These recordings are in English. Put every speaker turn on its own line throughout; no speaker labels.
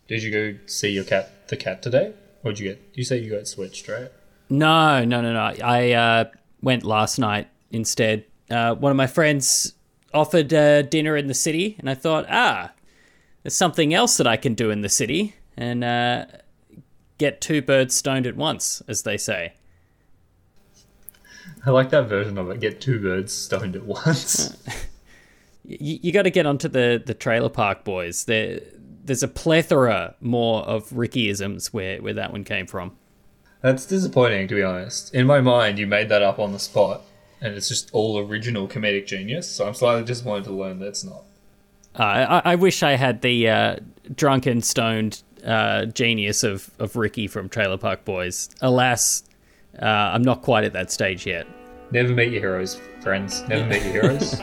Did you go see the cat today? Or did you get? You say you got switched, right?
No. I went last night instead. One of my friends offered dinner in the city, and I thought, there's something else that I can do in the city, and get two birds stoned at once, as they say.
I like that version of it. Get two birds stoned at once.
You got to get onto the trailer park boys. There's a plethora more of Rickyisms where that one came from.
That's disappointing, to be honest. In my mind, you made that up on the spot, and it's just all original comedic genius, so I'm slightly disappointed to learn that it's not.
I wish I had the drunken, stoned genius of Ricky from Trailer Park Boys. Alas, I'm not quite at that stage yet.
Never meet your heroes, friends. Never meet your heroes.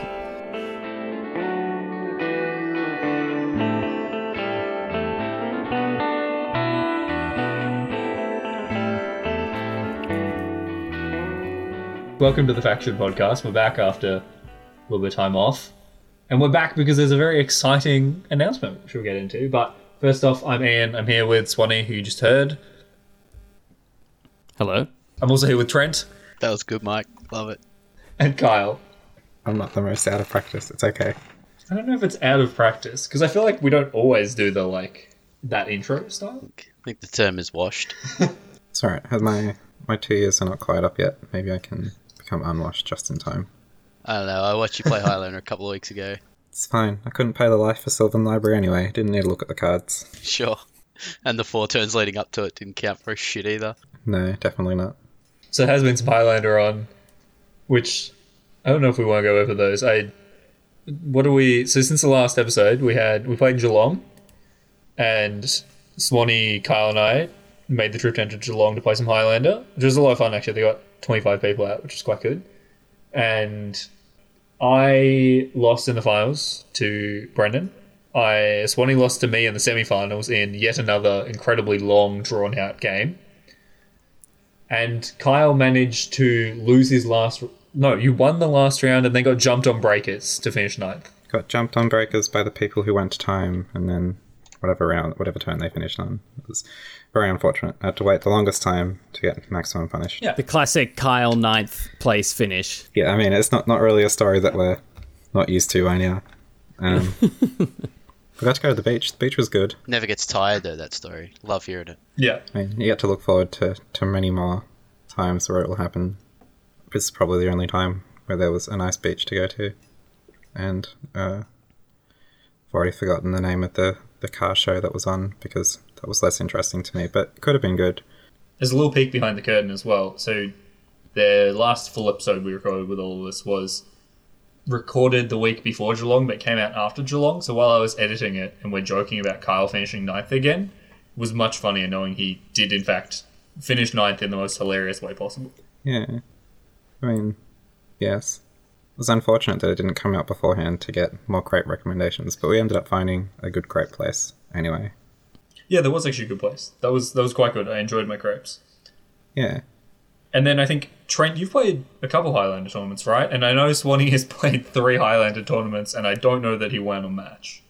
Welcome to the Faction Podcast. We're back after a little bit of time off. And we're back because there's a very exciting announcement which we'll get into. But first off, I'm Ian. I'm here with Swanee, who you just heard.
Hello.
I'm also here with Trent.
That was good, Mike. Love it.
And Kyle.
I'm not the most out of practice. It's okay.
I don't know if it's out of practice, because I feel like we don't always do that intro style.
I think the term is washed.
It's alright. My 2 years are not quite up yet. Maybe I can become unwashed just in time.
I don't know. I watched you play Highlander a couple of weeks ago.
It's fine. I couldn't pay the life for Sylvan Library anyway. Didn't need to look at the cards.
Sure. And the 4 turns leading up to it didn't count for a shit either.
No, definitely not.
So there has been some Highlander on, which I don't know if we want to go over those. So since the last episode, we played in Geelong, and Swanee, Kyle and I made the trip down to Geelong to play some Highlander, which was a lot of fun actually. They got 25 people out, which is quite good. And I lost in the finals to Brendan. Swanee lost to me in the semi-finals in yet another incredibly long, drawn-out game. And Kyle managed to lose his last... No, you won the last round and then got jumped on breakers to finish 9th.
Got jumped on breakers by the people who went to time, and then whatever turn they finished on. It was very unfortunate. I had to wait the longest time to get maximum punish.
Yeah.
The classic Kyle 9th place finish.
Yeah, I mean, it's not really a story that we're not used to right now. We got to go to the beach. The beach was good.
Never gets tired, though, that story. Love hearing it.
Yeah.
I mean, you get to look forward to many more times where it will happen. This is probably the only time where there was a nice beach to go to. And I've already forgotten the name of the car show that was on because that was less interesting to me, but it could have been good.
There's a little peek behind the curtain as well. So the last full episode we recorded with all of us was recorded the week before Geelong, but came out after Geelong. So while I was editing it and we're joking about Kyle finishing 9th again, it was much funnier knowing he did in fact finish 9th in the most hilarious way possible.
Yeah. I mean, yes. It was unfortunate that it didn't come out beforehand to get more crepe recommendations, but we ended up finding a good crepe place anyway.
Yeah, there was actually a good place. That was quite good. I enjoyed my crepes.
Yeah.
And then I think, Trent, you've played a couple Highlander tournaments, right? And I know Swanee has played 3 Highlander tournaments, and I don't know that he won a match.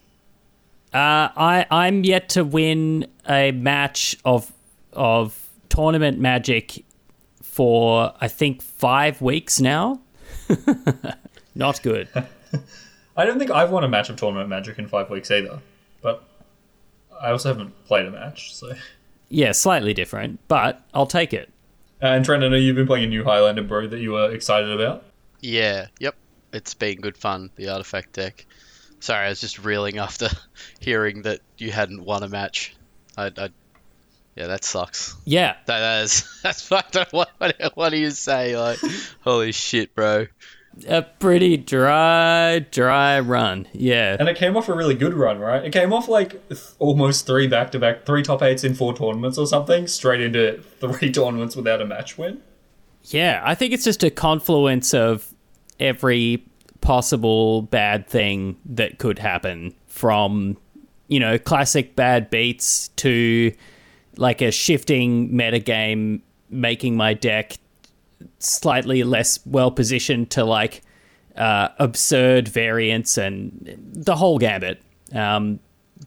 I'm yet to win a match of tournament Magic for, I think, 5 weeks now. Not good.
I don't think I've won a match of tournament Magic in 5 weeks either, but I also haven't played a match, so...
Yeah, slightly different, but I'll take it.
And Trent, I know you've been playing a new Highlander, bro, that you were excited about.
Yeah, yep. It's been good fun, the artifact deck. Sorry, I was just reeling after hearing that you hadn't won a match. Yeah, that sucks.
Yeah.
That's fucked up. What do you say? Like, holy shit, bro.
A pretty dry run, yeah.
And it came off a really good run, right? It came off like almost 3 back-to-back, 3 top 8s in 4 tournaments or something, straight into 3 tournaments without a match win.
Yeah, I think it's just a confluence of every possible bad thing that could happen, from, classic bad beats to like a shifting metagame, making my deck slightly less well positioned to like absurd variants and the whole gambit.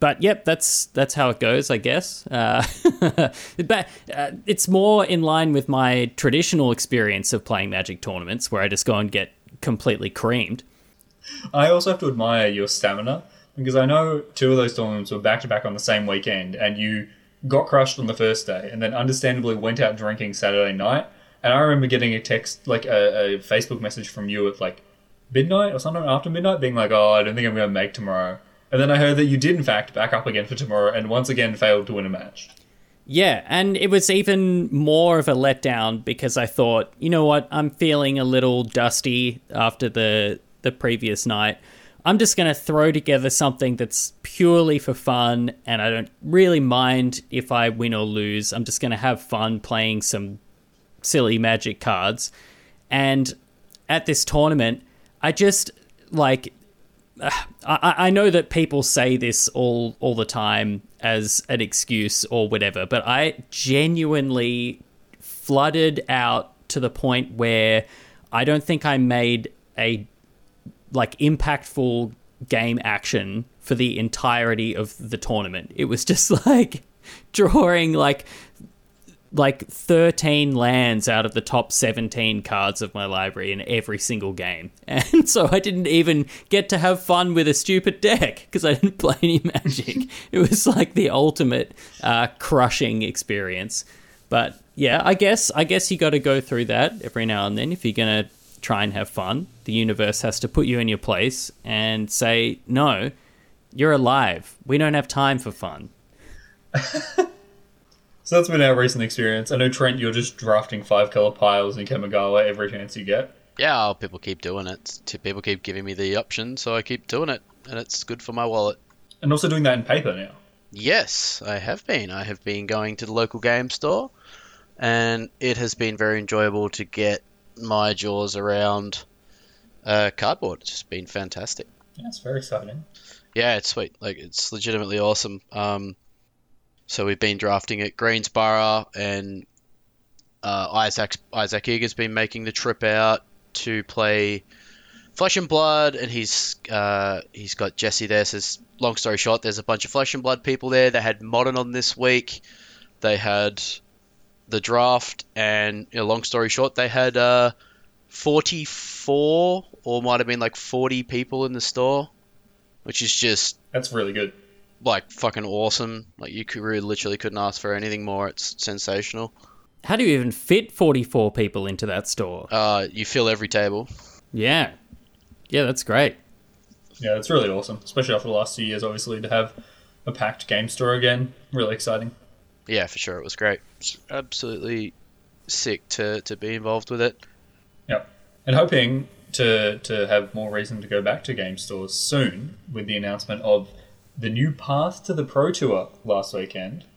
But yep, that's how it goes, I guess. But it's more in line with my traditional experience of playing Magic tournaments, where I just go and get completely creamed.
I also have to admire your stamina, because I know 2 of those tournaments were back-to-back on the same weekend, and you got crushed on the first day, and then understandably went out drinking Saturday night. And I remember getting a text, like a Facebook message from you at like midnight or something after midnight, being like, oh, I don't think I'm going to make tomorrow. And then I heard that you did, in fact, back up again for tomorrow, and once again failed to win a match.
Yeah, and it was even more of a letdown because I thought, you know what, I'm feeling a little dusty after the previous night. I'm just going to throw together something that's purely for fun, and I don't really mind if I win or lose. I'm just going to have fun playing some silly Magic cards. And at this tournament, I just, like... I know that people say this all the time as an excuse or whatever, but I genuinely flooded out to the point where I don't think I made a like impactful game action for the entirety of the tournament. It was just like drawing like 13 lands out of the top 17 cards of my library in every single game. And so I didn't even get to have fun with a stupid deck because I didn't play any Magic. It was like the ultimate crushing experience. But yeah, I guess you got to go through that every now and then if you're going to try and have fun. The universe has to put you in your place and say, no, you're alive. We don't have time for fun.
So that's been our recent experience. I know, Trent, you're just drafting 5-color piles in Kamigawa every chance you get.
Yeah, people keep doing it. People keep giving me the option, so I keep doing it, and it's good for my wallet.
And also doing that in paper now.
Yes, I have been. I have been going to the local game store, and it has been very enjoyable to get my jaws around cardboard. It's just been fantastic.
Yeah, it's very exciting.
Yeah, it's sweet. Like, it's legitimately awesome. So we've been drafting at Greensboro, and Isaac Eager's been making the trip out to play Flesh and Blood, and he's got Jesse there. So long story short, there's a bunch of Flesh and Blood people there. They had Modern on this week. They had the draft, and long story short, they had 44 or might have been like 40 people in the store, which is just...
That's really good.
Like, fucking awesome. Like, you literally couldn't ask for anything more. It's sensational.
How do you even fit 44 people into that store?
You fill every table.
Yeah. Yeah, that's great.
Yeah, that's really awesome. Especially after the last 2 years, obviously, to have a packed game store again. Really exciting.
Yeah, for sure. It was great. It's absolutely sick to be involved with it.
Yep. And hoping to have more reason to go back to game stores soon with the announcement of the new path to the Pro Tour last week.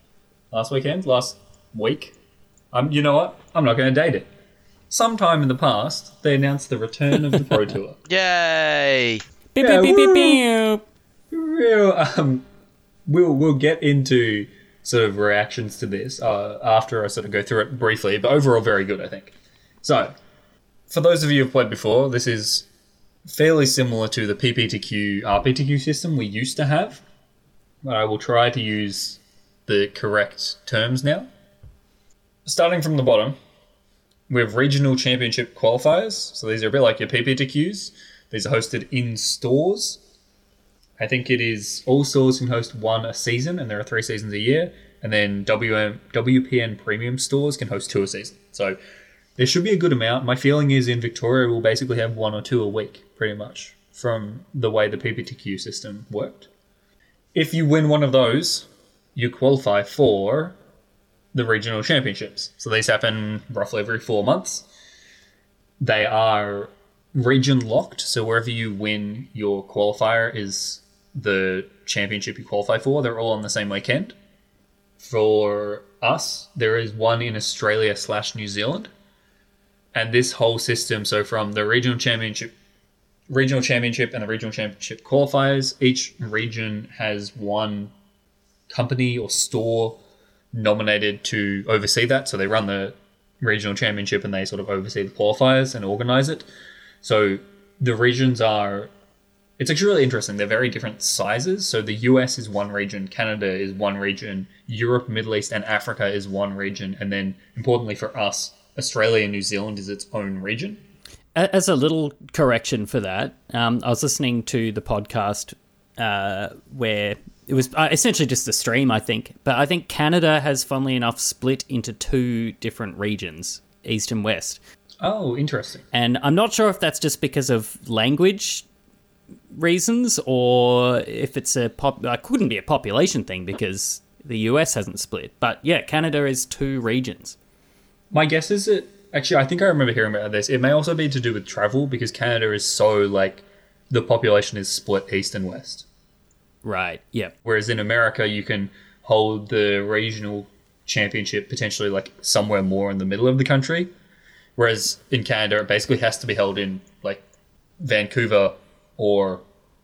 You know what? I'm not going to date it. Sometime in the past, they announced the return of the Pro Tour.
Yay!
Beep,
Yeah,
beep, beep, beep, beep.
We'll get into sort of reactions to this after I sort of go through it briefly, but overall very good, I think. So, for those of you who've played before, this is fairly similar to the PPTQ RPTQ system we used to have, but I will try to use the correct terms now. Starting from the bottom, we have regional championship qualifiers. So these are a bit like your PPTQs. These are hosted in stores. I think it is all stores can host one a season, and there are 3 seasons a year. And then WPN premium stores can host 2 a season. So there should be a good amount. My feeling is in Victoria we'll basically have 1 or 2 a week, pretty much, from the way the PPTQ system worked. If you win one of those, you qualify for the regional championships. So these happen roughly every 4 months. They are region locked, so wherever you win your qualifier is the championship you qualify for. They're all on the same weekend. For us, there is one in Australia/New Zealand. And this whole system, so from the regional championship and the regional championship qualifiers, each region has one company or store nominated to oversee that. So they run the regional championship and they sort of oversee the qualifiers and organize it. So the regions are it's actually really interesting. They're very different sizes. So the US is one region, Canada is one region, Europe, Middle East, and Africa is one region, and then importantly for us, Australia and New Zealand is its own region.
As a little correction for that, I was listening to the podcast where it was essentially just a stream, I think. But I think Canada has, funnily enough, split into 2 different regions, East and West.
Oh, interesting.
And I'm not sure if that's just because of language reasons or if it's couldn't be a population thing because the US hasn't split. But yeah, Canada is 2 regions.
My guess is that, actually, I think I remember hearing about this. It may also be to do with travel because Canada is so, like, the population is split east and west.
Right, yeah.
Whereas in America, you can hold the regional championship potentially, like, somewhere more in the middle of the country. Whereas in Canada, it basically has to be held in, like, Vancouver or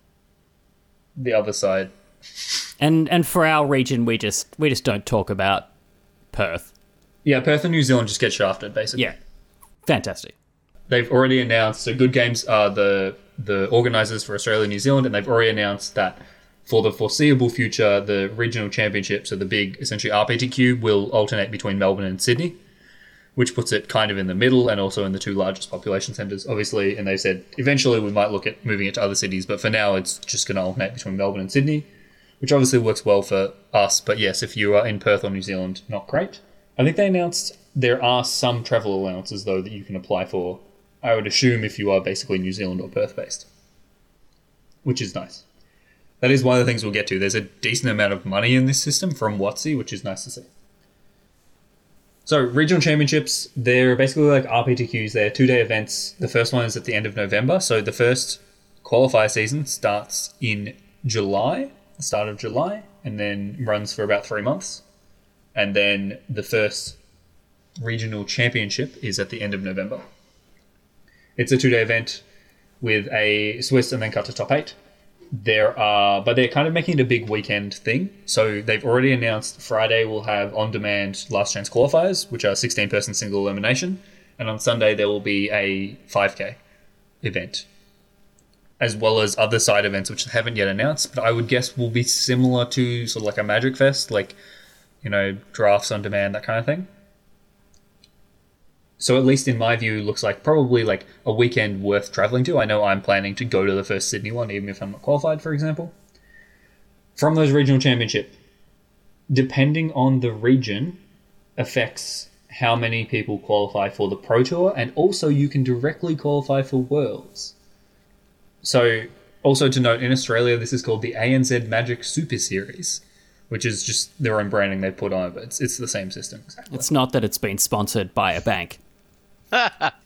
the other side.
And for our region, we just don't talk about Perth.
Yeah, Perth and New Zealand just get shafted, basically.
Yeah, fantastic.
They've already announced, so Good Games are the organisers for Australia and New Zealand, and they've already announced that for the foreseeable future, the regional championship, so the big, essentially RPTQ, will alternate between Melbourne and Sydney, which puts it kind of in the middle and also in the 2 largest population centres, obviously. And they said eventually we might look at moving it to other cities, but for now it's just going to alternate between Melbourne and Sydney, which obviously works well for us. But yes, if you are in Perth or New Zealand, not great. I think they announced there are some travel allowances, though, that you can apply for, I would assume, if you are basically New Zealand or Perth-based, which is nice. That is one of the things we'll get to. There's a decent amount of money in this system from WotC, which is nice to see. So, regional championships, they're basically like RPTQs. They're 2-day events. The first one is at the end of November. So, the first qualifier season starts in July, the start of July, and then runs for about 3 months. And then the first regional championship is at the end of November. It's a 2-day event with a Swiss and then cut to top 8. But they're kind of making it a big weekend thing. So they've already announced Friday will have on-demand last chance qualifiers, which are 16-person single elimination. And on Sunday there will be a 5K event, as well as other side events, which they haven't yet announced, but I would guess will be similar to sort of like a Magic Fest, like, you know, drafts on demand, that kind of thing. So at least in my view, looks like probably like a weekend worth traveling to. I know I'm planning to go to the first Sydney one, even if I'm not qualified, for example. From those regional championship, depending on the region, affects how many people qualify for the Pro Tour, and also you can directly qualify for Worlds. So, also to note, in Australia, this is called the ANZ Magic Super Series, which is just their own branding they put on it, but it's the same system. Exactly.
It's not that it's been sponsored by a bank.
No.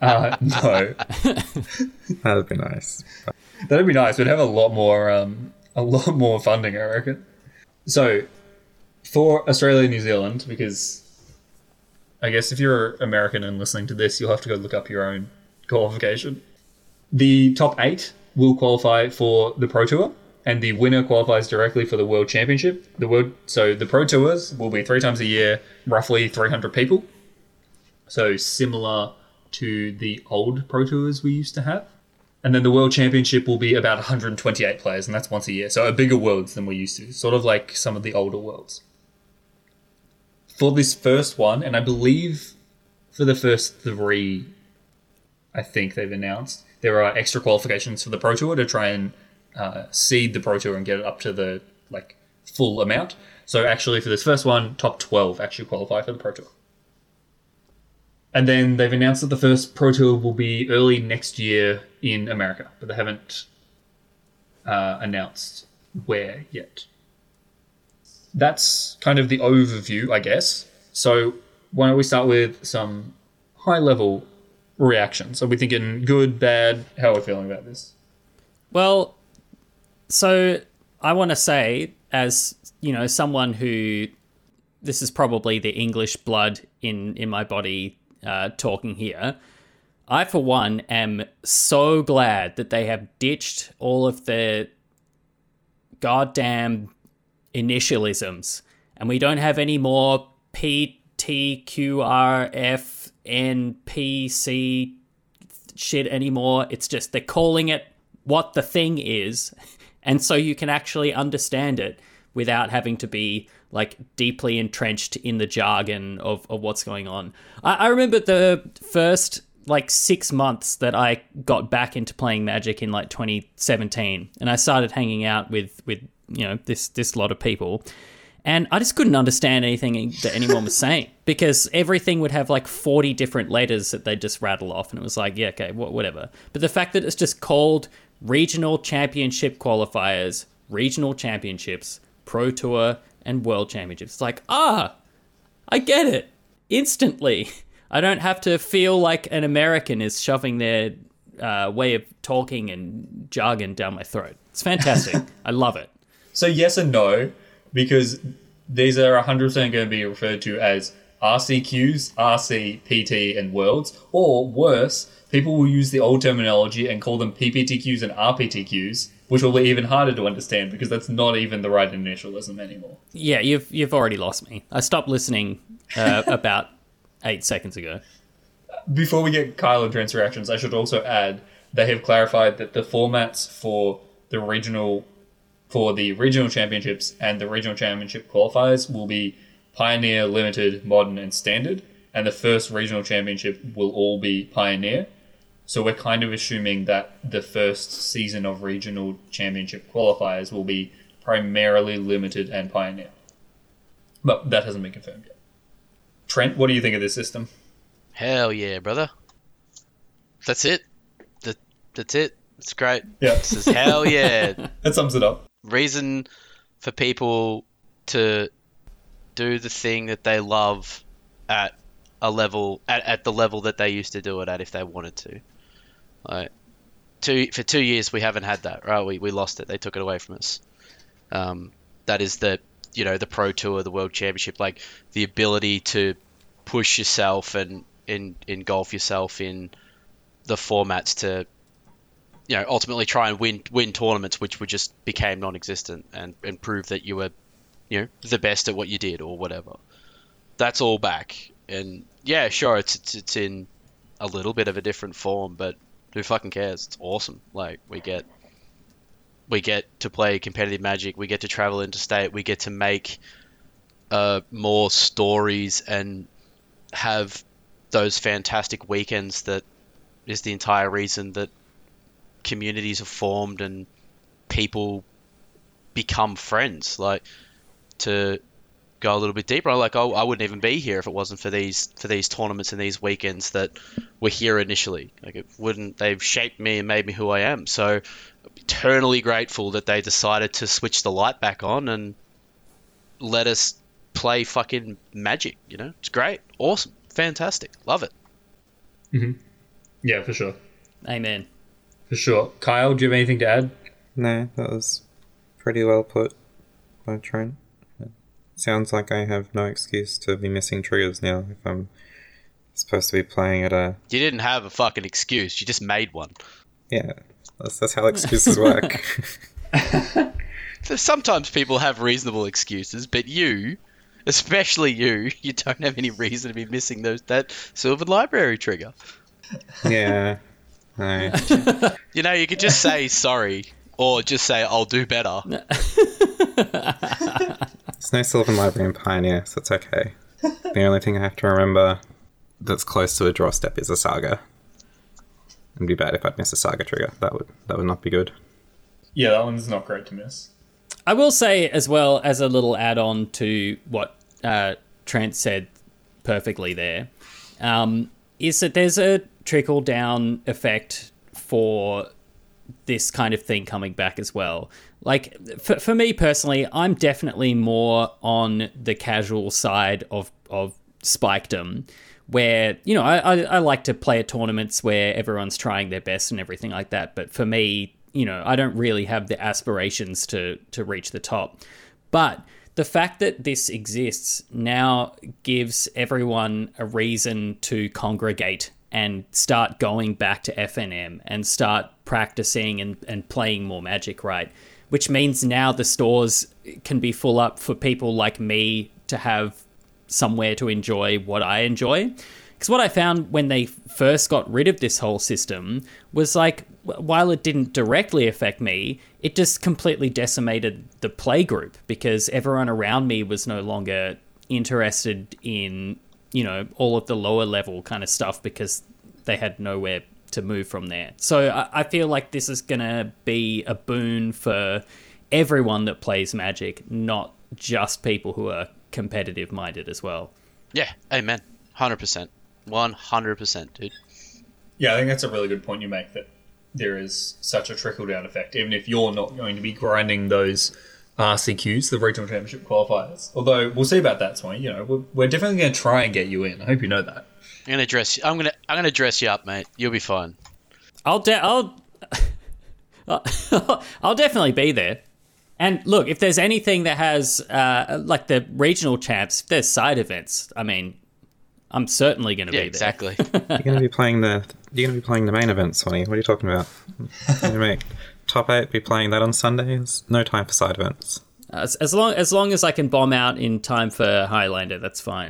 That'd be nice.
That'd be nice. We'd have a lot more funding, I reckon. So, for Australia and New Zealand, because I guess if you're American and listening to this, you'll have to go look up your own qualification. The top 8 will qualify for the Pro Tour, and the winner qualifies directly for the World Championship. So the Pro Tours will be 3 times a year, roughly 300 people. So similar to the old Pro Tours we used to have. And then the World Championship will be about 128 players, and that's once a year. So a bigger Worlds than we used to, sort of like some of the older Worlds. For this first one, and I believe for the first 3, I think they've announced, there are extra qualifications for the Pro Tour to try and seed the Pro Tour and get it up to the full amount. So actually for this first one, top 12 actually qualify for the Pro Tour. And then they've announced that the first Pro Tour will be early next year in America, but they haven't announced where yet. That's kind of the overview, I guess. So why don't we start with some high-level reactions? Are we thinking good, bad? How are we feeling about this?
Well, so I want to say, as you know, someone who, this is probably the English blood in my body talking here, I for one am so glad that they have ditched all of the goddamn initialisms and we don't have any more PTQRFNPC shit anymore. It's just they're calling it what the thing is, and so you can actually understand it without having to be like deeply entrenched in the jargon of what's going on. I remember the first like 6 months that I got back into playing Magic in like 2017, and I started hanging out with this lot of people, and I just couldn't understand anything that anyone was saying, because everything would have like 40 different letters that they'd just rattle off, and it was like, yeah, okay, whatever. But the fact that it's just called regional championship qualifiers, regional championships, Pro Tour, and World Championships, it's like, I get it instantly. I don't have to feel like an American is shoving their way of talking and jargon down my throat. It's fantastic. I love it.
So yes and no, because these are 100% going to be referred to as RCQs, RC, PT, and Worlds. Or worse, people will use the old terminology and call them PPTQs and RPTQs, which will be even harder to understand because that's not even the right initialism anymore.
Yeah, you've already lost me. I stopped listening about 8 seconds ago.
Before we get Kyle and Trent's reactions, I should also add they have clarified that the formats for the regional championships and the regional championship qualifiers will be Pioneer, Limited, Modern, and Standard, and the first regional championship will all be Pioneer. So we're kind of assuming that the first season of regional championship qualifiers will be primarily Limited and Pioneer. But that hasn't been confirmed yet. Trent, what do you think of this system?
Hell yeah, brother. That's it. That's it. It's great.
Yeah.
This is hell yeah.
That sums it up.
Reason for people to do the thing that they love at a level at the level that they used to do it at if they wanted to. Like for 2 years we haven't had that, right? We lost it. They took it away from us. That is the Pro Tour, the World Championship, like the ability to push yourself and engulf yourself in the formats to ultimately try and win tournaments which would just became non-existent and prove that you were the best at what you did or whatever. That's all back, and yeah, sure, it's in a little bit of a different form, but who fucking cares? It's awesome. Like we get to play competitive Magic, we get to travel interstate, we get to make more stories and have those fantastic weekends that is the entire reason that communities are formed and people become friends. Like, to go a little bit deeper, I wouldn't even be here if it wasn't for these tournaments and these weekends that were here initially. They've shaped me and made me who I am. So eternally grateful that they decided to switch the light back on and let us play fucking Magic. It's great, awesome, fantastic, love it.
Mm-hmm. Yeah, for sure.
Amen.
For sure. Kyle, do you have anything to add?
No, that was pretty well put by Trent. It sounds like I have no excuse to be missing triggers now if I'm supposed to be playing at a...
You didn't have a fucking excuse, you just made one.
Yeah, that's how excuses work.
So sometimes people have reasonable excuses, but you, especially you don't have any reason to be missing that Sylvan Library trigger.
Yeah. No.
You could just say sorry, or just say I'll do better.
There's no Sylvan Library in Pioneer, so it's okay. The only thing I have to remember that's close to a draw step is a Saga. It'd be bad if I'd miss a Saga trigger. That would not be good.
Yeah, that one's not great to miss.
I will say as well, as a little add-on to what Trent said perfectly there, is that there's a trickle-down effect for this kind of thing coming back as well. Like, for me personally, I'm definitely more on the casual side of Spikedom, where, I like to play at tournaments where everyone's trying their best and everything like that, but for me, I don't really have the aspirations to reach the top. But the fact that this exists now gives everyone a reason to congregate and start going back to FNM and start practicing and playing more Magic, right? Which means now the stores can be full up for people like me to have somewhere to enjoy what I enjoy. Because Because what I found when they first got rid of this whole system was like, while it didn't directly affect me, it just completely decimated the play group because everyone around me was no longer interested in, all of the lower level kind of stuff because they had nowhere to move from there. So I feel like this is going to be a boon for everyone that plays Magic, not just people who are competitive minded as well.
Yeah, amen. 100%. 100%, dude.
Yeah, I think that's a really good point you make, that there is such a trickle-down effect, even if you're not going to be grinding those RCQs, the Regional Championship qualifiers. Although, we'll see about that, Swanee. We're definitely going to try and get you in. I hope you know that.
I'm gonna dress you up, mate. You'll be fine.
I'll definitely be there. And look, if there's anything that has like the regional champs, if there's side events, I mean, I'm certainly going to be there.
Exactly.
You're going to be playing the main event, Swanee. What are you talking about? You're going to make top 8, be playing that on Sundays. No time for side events.
As long as I can bomb out in time for Highlander, that's fine.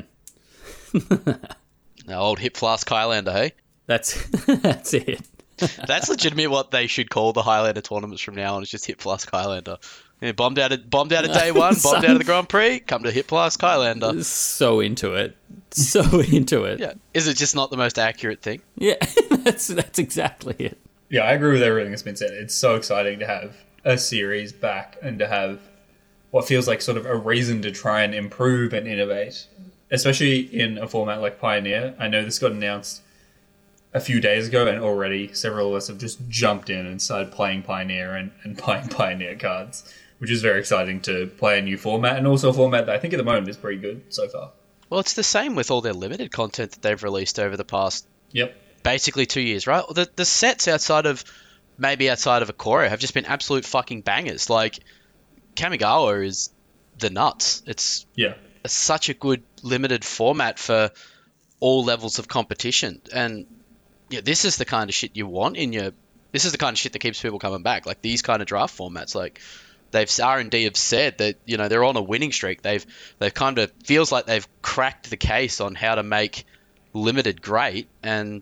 No, old Hip Flask Highlander, hey?
That's it.
That's legitimately what they should call the Highlander tournaments from now on. It's just Hip Flask Highlander. Yeah, bombed out of day one, bombed out of the Grand Prix, come to Hip Flask Highlander.
So into it.
Yeah. Is it just not the most accurate thing?
Yeah, that's exactly it.
Yeah, I agree with everything that's been said. It's so exciting to have a series back and to have what feels like sort of a reason to try and improve and innovate, especially in a format like Pioneer. I know this got announced a few days ago, and already several of us have just jumped in and started playing Pioneer and buying Pioneer cards, which is very exciting to play a new format, and also a format that I think at the moment is pretty good so far.
Well, it's the same with all their limited content that they've released over the past basically 2 years, right? The sets outside of Ikoria have just been absolute fucking bangers. Like, Kamigawa is the nuts. It's such a good limited format for all levels of competition. And yeah, this is the kind of shit you want this is the kind of shit that keeps people coming back. Like, these kind of draft formats, like, R&D have said that, they're on a winning streak. They've kind of feels like they've cracked the case on how to make limited great, and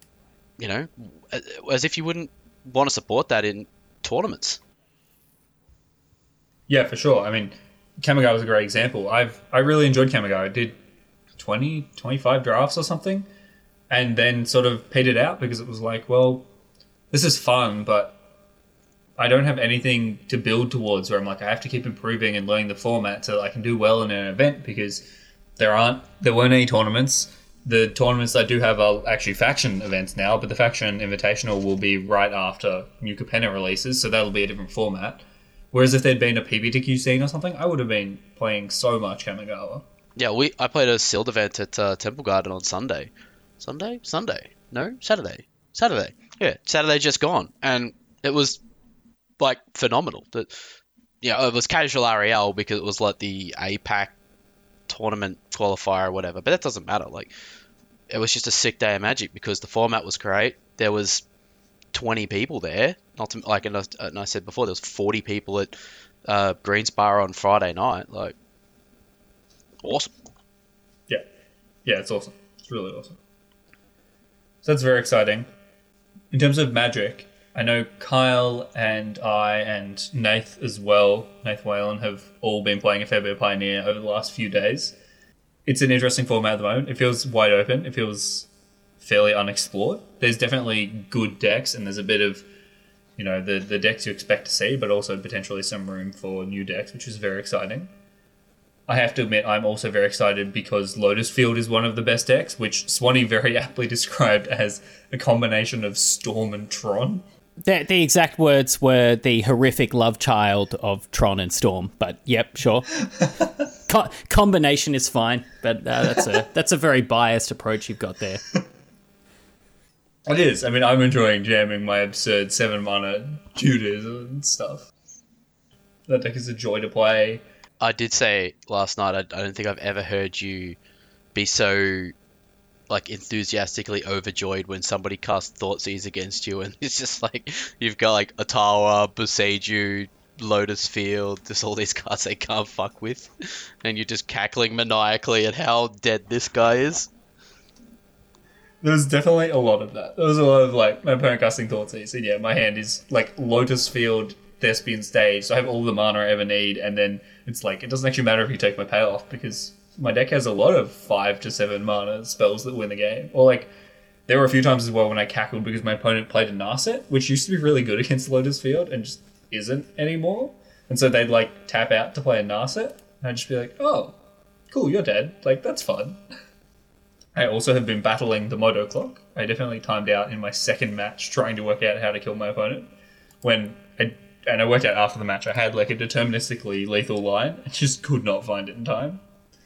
as if you wouldn't want to support that in tournaments.
Yeah, for sure. I mean, Kamigawa was a great example. I really enjoyed Kamigawa. I did 20, 25 drafts or something, and then sort of petered out because it was like, well, this is fun, but I don't have anything to build towards where I'm like, I have to keep improving and learning the format so that I can do well in an event, because there weren't any tournaments. The tournaments I do have are actually faction events now, but the faction invitational will be right after New Capenna releases, so that'll be a different format. Whereas if there'd been a PBTQ scene or something, I would have been playing so much Kamigawa.
Yeah, I played a sealed event at Temple Garden on Sunday. Sunday? No, Saturday. Yeah, Saturday just gone, and it was like phenomenal. It was casual Ariel because it was like the APAC tournament qualifier or whatever, but that doesn't matter. Like, it was just a sick day of Magic because the format was great. There was 20 people there. And I said before, there was 40 people at Greensboro on Friday night. Like, awesome.
Yeah, it's awesome. It's really awesome. So that's very exciting. In terms of Magic, I know Kyle and I and Nath as well, Nath Whalen, have all been playing a fair bit of Pioneer over the last few days. It's an interesting format at the moment. It feels wide open. It feels fairly unexplored. There's definitely good decks, and there's a bit of, the decks you expect to see, but also potentially some room for new decks, which is very exciting. I have to admit, I'm also very excited because Lotus Field is one of the best decks, which Swanee very aptly described as a combination of Storm and Tron.
The exact words were the horrific love child of Tron and Storm, but yep, sure. Combination is fine, but that's a very biased approach you've got there.
It is. I mean, I'm enjoying jamming my absurd 7-mana tutors and stuff. That deck is a joy to play.
I did say last night, I don't think I've ever heard you be so enthusiastically overjoyed when somebody casts Thoughtseize against you, and it's just like you've got Ottawa, Boseiju, Lotus Field, just all these cards they can't fuck with, and you're just cackling maniacally at how dead this guy is.
There was definitely a lot of that. There was a lot of like my opponent casting Thoughtseize. So yeah, my hand is like Lotus Field, Thespian Stage. So I have all the mana I ever need, and then it's like it doesn't actually matter if you take my payoff because my deck has a lot of 5 to 7 mana spells that win the game. Or like there were a few times as well when I cackled because my opponent played a Narset, which used to be really good against Lotus Field and just isn't anymore. And so they'd like tap out to play a Narset, and I'd just be like, oh, cool, you're dead. Like that's fun. I also have been battling the Moto Clock. I definitely timed out in my second match trying to work out how to kill my opponent. And I worked out after the match I had like a deterministically lethal line and just could not find it in time.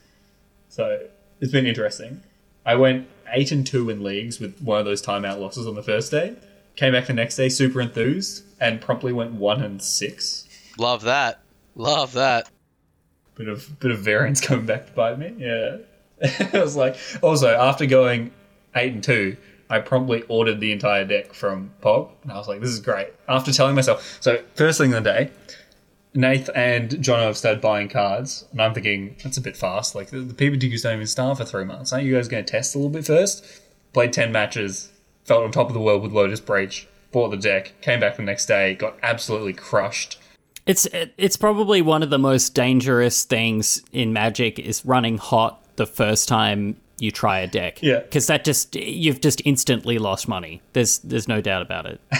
So it's been interesting. I went 8-2 in leagues with one of those timeout losses on the first day. Came back the next day super enthused and promptly went 1-6.
Love that. Love that.
Bit of variance coming back to bite me. Yeah. I was like, also after going 8-2, I promptly ordered the entire deck from Pog, and I was like, this is great. After telling myself, so first thing of the day, Nath and Jono have started buying cards, and I'm thinking that's a bit fast. Like the PPTQs don't even start for 3 months. Aren't you guys going to test a little bit first? Played 10 matches, felt on top of the world with Lotus Breach, bought the deck, came back the next day, got absolutely crushed.
It's probably one of the most dangerous things in Magic is running hot the first time you try a deck.
Yeah.
Because you've just instantly lost money. There's no doubt about it.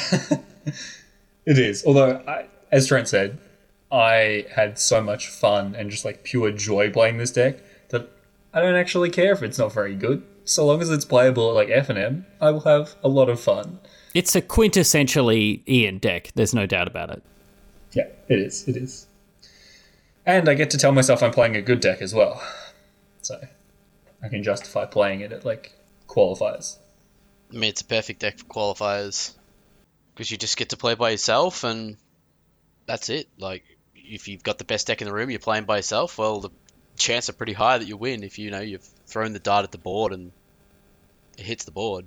It is. Although, as Trent said, I had so much fun and just like pure joy playing this deck that I don't actually care if it's not very good. So long as it's playable at like F&M, I will have a lot of fun.
It's a quintessentially Ian deck. There's no doubt about it.
Yeah, it is. It is. And I get to tell myself I'm playing a good deck as well. So I can justify playing it at like qualifiers.
I mean, it's a perfect deck for qualifiers because you just get to play by yourself and that's it. Like, if you've got the best deck in the room, you're playing by yourself, well, the chances are pretty high that you win if you've thrown the dart at the board and it hits the board.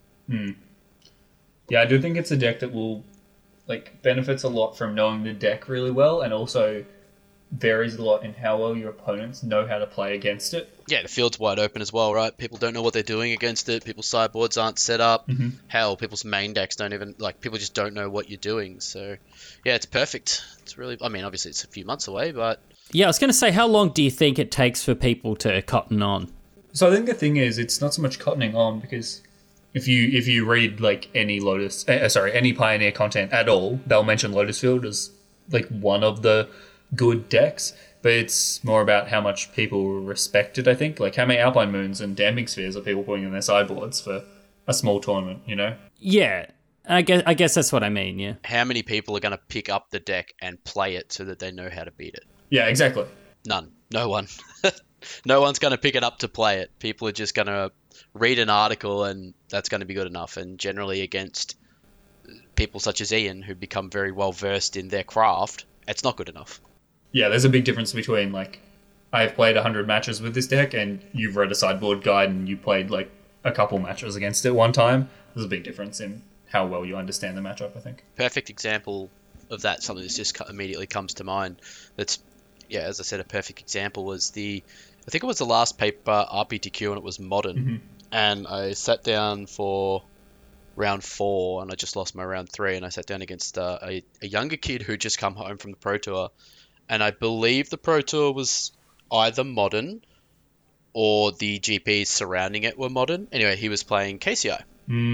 Yeah, I do think it's a deck that will like benefits a lot from knowing the deck really well, and also varies a lot in how well your opponents know how to play against it.
Yeah, the field's wide open as well, right? People don't know what they're doing against it. People's sideboards aren't set up. Hell, people's main decks don't even, like, people just don't know what you're doing. So, yeah, it's perfect. It's really, I mean, obviously it's a few months away, but...
Yeah, I was going to say, how long do you think it takes for people to cotton on?
So I think the thing is, it's not so much cottoning on, because if you read, like, any any Pioneer content at all, they'll mention Lotus Field as, like, one of the good decks, but it's more about how much people respect it, I think. Like, how many Alpine Moons and Damping Spheres are people putting in their sideboards for a small tournament, you know?
Yeah, I guess that's what I mean, yeah.
How many people are going to pick up the deck and play it so that they know how to beat it?
Yeah, exactly.
None. No one. No one's going to pick it up to play it. People are just going to read an article and that's going to be good enough. And generally against people such as Ian, who become very well versed in their craft, it's not good enough.
Yeah, there's a big difference between, like, I've played 100 matches with this deck and you've read a sideboard guide and you played, like, a couple matches against it one time. There's a big difference in how well you understand the matchup, I think.
Perfect example of that, something that just immediately comes to mind. That's, yeah, as I said, a perfect example was I think it was the last paper RPTQ and it was Modern. And I sat down for round 4 and I just lost my round 3 and I sat down against a younger kid who'd just come home from the Pro Tour. And I believe the Pro Tour was either Modern or the GPs surrounding it were Modern. Anyway, he was playing KCI.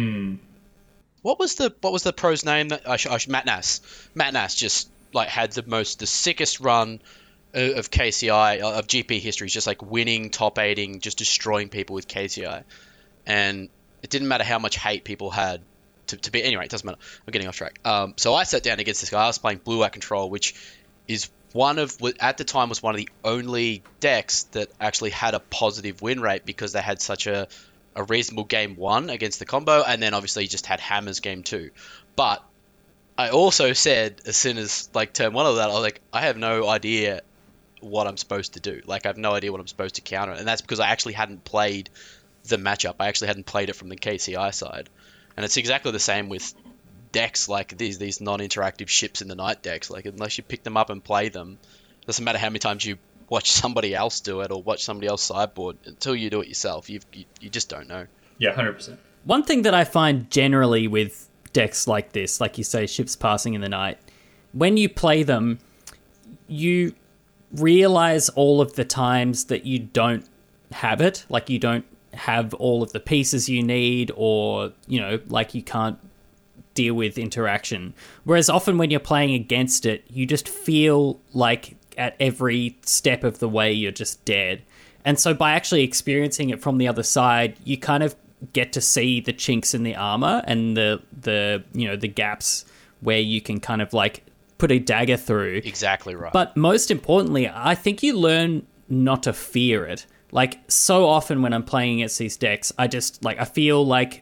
What was the pro's name? Matt Nass. Matt Nass just like had the sickest run of KCI of GP history, just like winning, top 8ing, just destroying people with KCI. And it didn't matter how much hate people had to be. Anyway, it doesn't matter. I'm getting off track. So I sat down against this guy. I was playing Blue White Control, which is at the time was one of the only decks that actually had a positive win rate because they had such a reasonable game 1 against the combo, and then obviously just had hammers game 2. But I also said, as soon as like turn 1 of that, I was like, I have no idea what I'm supposed to do. Like, I have no idea what I'm supposed to counter, and that's because I actually hadn't played the matchup. I actually hadn't played it from the KCI side, and it's exactly the same with decks like these non-interactive ships in the night decks. Like, unless you pick them up and play them, doesn't matter how many times you watch somebody else do it or watch somebody else sideboard, until you do it yourself, you just don't know.
Yeah, 100%.
One thing that I find generally with decks like this, like you say, Ships Passing in the Night, when you play them, you realize all of the times that you don't have it, like you don't have all of the pieces you need, or, you know, like you can't deal with interaction. Whereas often when you're playing against it, you just feel like at every step of the way you're just dead. And so by actually experiencing it from the other side, you kind of get to see the chinks in the armor and the you know, the gaps where you can kind of like put a dagger through.
Exactly right.
But most importantly, I think you learn not to fear it. Like, so often when I'm playing against these decks, I just, like, I feel like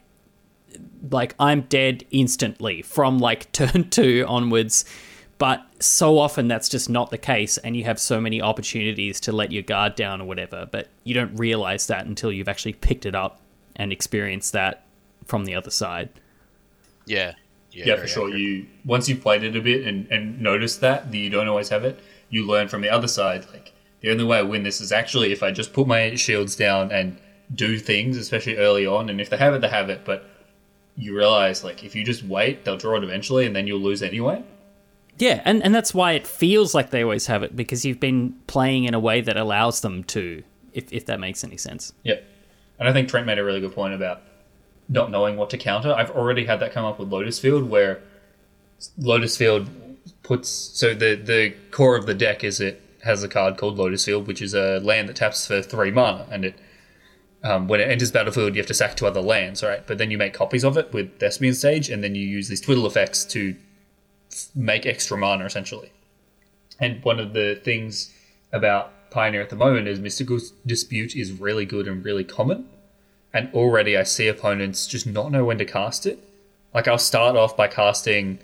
I'm dead instantly from, like, turn 2 onwards. But so often that's just not the case, and you have so many opportunities to let your guard down or whatever, but you don't realize that until you've actually picked it up and experienced that from the other side.
Yeah,
for sure. Once you've played it a bit and noticed that you don't always have it, you learn from the other side, like, the only way I win this is actually if I just put my shields down and do things, especially early on, and if they have it, they have it, but you realize, like, if you just wait, they'll draw it eventually, and then you'll lose anyway.
Yeah, and that's why it feels like they always have it, because you've been playing in a way that allows them to, if that makes any sense.
Yeah. And I think Trent made a really good point about not knowing what to counter. I've already had that come up with Lotus Field, where Lotus Field puts... So the core of the deck is it has a card called Lotus Field, which is a land that taps for 3 mana, and it when it enters battlefield, you have to sack 2 other lands, right? But then you make copies of it with Thespian Stage, and then you use these twiddle effects to make extra mana, essentially. And one of the things about Pioneer at the moment is Mystical Dispute is really good and really common, and already I see opponents just not know when to cast it. Like, I'll start off by casting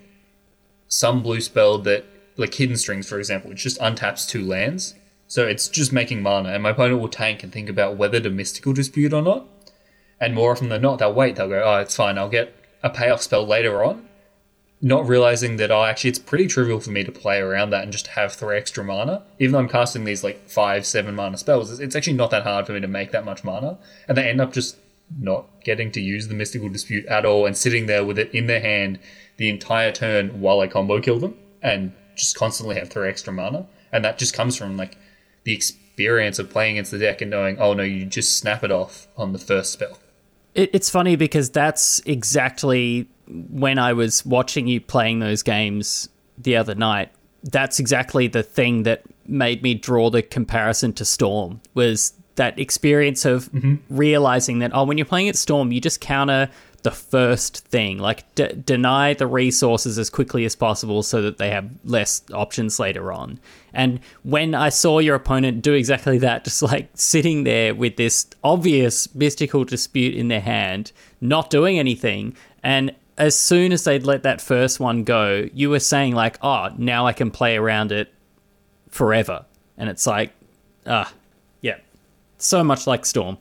some blue spell that, like Hidden Strings, for example, which just untaps 2 lands. So it's just making mana, and my opponent will tank and think about whether to Mystical Dispute or not. And more often than not, they'll wait. They'll go, oh, it's fine, I'll get a payoff spell later on. Not realizing that, oh, actually, it's pretty trivial for me to play around that and just have 3 extra mana. Even though I'm casting these, like, 5-7 mana spells, it's actually not that hard for me to make that much mana. And they end up just not getting to use the Mystical Dispute at all and sitting there with it in their hand the entire turn while I combo kill them and just constantly have 3 extra mana. And that just comes from, like, the experience of playing against the deck and knowing, oh no, you just snap it off on the first spell.
It's funny because that's exactly when I was watching you playing those games the other night. That's exactly the thing that made me draw the comparison to Storm, was that experience of realizing that, oh, when you're playing at Storm, you just counter the first thing, like deny the resources as quickly as possible so that they have less options later on. And when I saw your opponent do exactly that, just like sitting there with this obvious Mystical Dispute in their hand, not doing anything, and as soon as they'd let that first one go, you were saying like, oh, now I can play around it forever. And it's like, yeah, so much like Storm.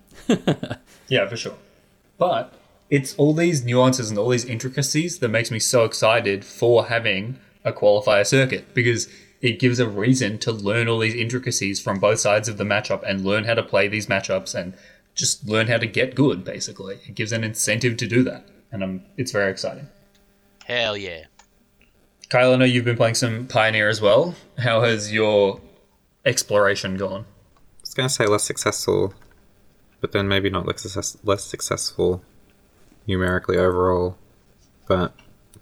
Yeah, for sure. But it's all these nuances and all these intricacies that makes me so excited for having a qualifier circuit, because it gives a reason to learn all these intricacies from both sides of the matchup and learn how to play these matchups and just learn how to get good, basically. It gives an incentive to do that, and it's very exciting.
Hell yeah.
Kyle, I know you've been playing some Pioneer as well. How has your exploration gone?
I was going to say less successful, but then maybe not less successful numerically overall, but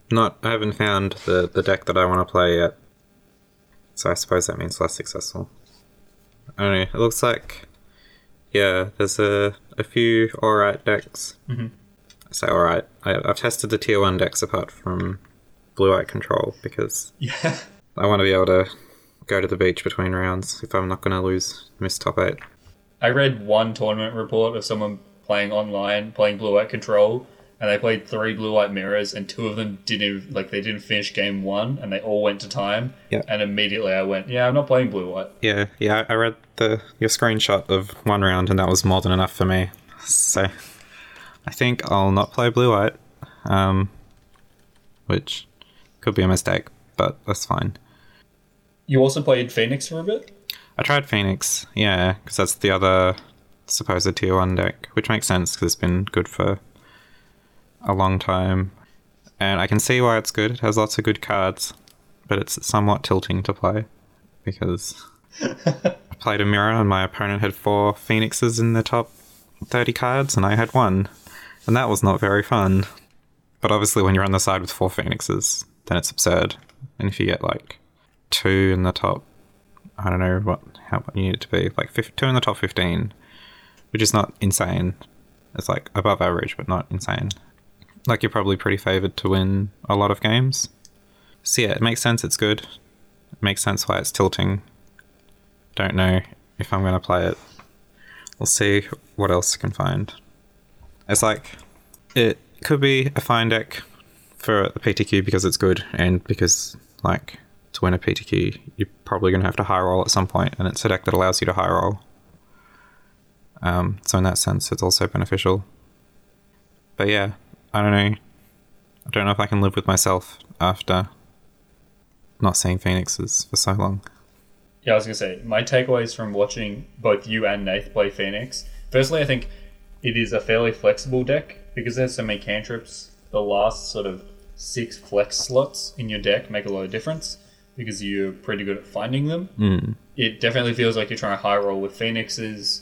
I haven't found the deck that I want to play yet, so I suppose that means less successful. I don't know, it looks like, yeah, there's a few alright decks. I say alright, I've tested the tier 1 decks apart from Blue-White Control, because I want to be able to go to the beach between rounds if I'm not going to miss top 8.
I read one tournament report of someone playing online, playing Blue-White Control, and they played 3 Blue-White Mirrors, and 2 of them didn't finish game 1, and they all went to time.
Yeah.
And immediately I went, I'm not playing Blue-White.
Yeah, I read your screenshot of 1 round, and that was more than enough for me. So I think I'll not play Blue-White, which could be a mistake, but that's fine.
You also played Phoenix for a bit?
I tried Phoenix, yeah, because that's the other supposed tier 1 deck, which makes sense because it's been good for a long time, and I can see why it's good. It has lots of good cards, but it's somewhat tilting to play because I played a mirror and my opponent had 4 Phoenixes in the top 30 cards and I had 1, and that was not very fun. But obviously when you're on the side with 4 Phoenixes, then it's absurd. And if you get like 2 in the top, I don't know how you need it to be, like 2 in the top 15, which is not insane. It's like above average, but not insane. Like you're probably pretty favoured to win a lot of games. So yeah, it makes sense it's good. It makes sense why it's tilting. Don't know if I'm going to play it. We'll see what else I can find. It's like, it could be a fine deck for the PTQ because it's good, and because, like, to win a PTQ, you're probably going to have to high roll at some point, and it's a deck that allows you to high roll. So in that sense, it's also beneficial. But yeah, I don't know. I don't know if I can live with myself after not seeing Phoenixes for so long.
Yeah, I was going to say, my takeaways from watching both you and Nath play Phoenix. Firstly, I think it is a fairly flexible deck because there's so many cantrips. The last sort of 6 flex slots in your deck make a lot of difference because you're pretty good at finding them. It definitely feels like you're trying to high roll with Phoenixes.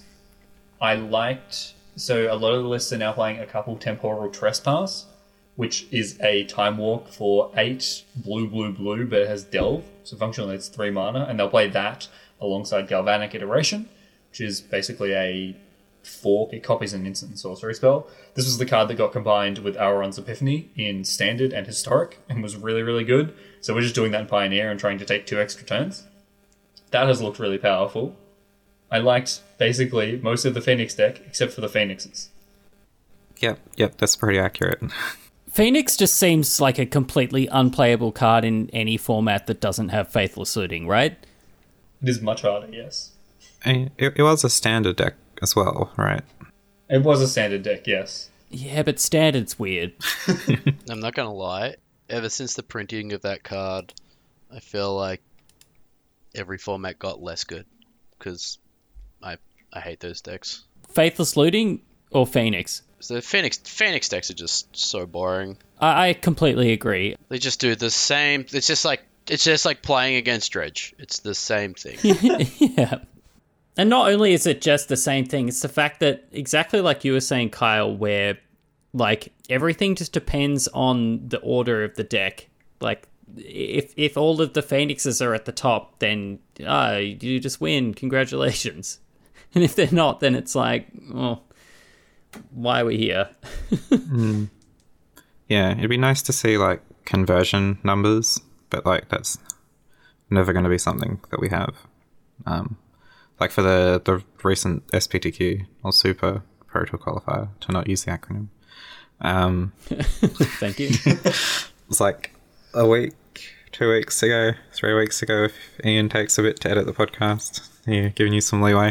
So a lot of the lists are now playing a couple Temporal Trespass, which is a Time Walk for 8 blue, but it has Delve. So functionally it's 3 mana, and they'll play that alongside Galvanic Iteration, which is basically a fork. It copies an instant and sorcery spell. This was the card that got combined with Auron's Epiphany in Standard and Historic, and was really, really good. So we're just doing that in Pioneer and trying to take 2 extra turns. That has looked really powerful. I liked basically most of the Phoenix deck, except for the Phoenixes.
Yep, that's pretty accurate.
Phoenix just seems like a completely unplayable card in any format that doesn't have Faithless Looting, right?
It is much harder, yes.
It was a standard deck as well, right?
It was a standard deck, yes.
Yeah, but Standard's weird.
I'm not gonna lie. Ever since the printing of that card, I feel like every format got less good because I hate those decks.
Faithless Looting or Phoenix?
So the Phoenix decks are just so boring.
I completely agree.
They just do the same. It's just like playing against Dredge. It's the same thing.
Yeah. And not only is it just the same thing, it's the fact that, exactly like you were saying, Kyle, where like everything just depends on the order of the deck. Like if all of the Phoenixes are at the top, then you just win. Congratulations. And if they're not, then it's like, oh, why are we here?
Yeah, it'd be nice to see like conversion numbers, but like that's never going to be something that we have. Like for the recent SPTQ or Super Pro Tour Qualifier, to not use the acronym.
Thank you.
It was like a week, 2 weeks ago, 3 weeks ago, if Ian takes a bit to edit the podcast. Yeah, giving you some leeway.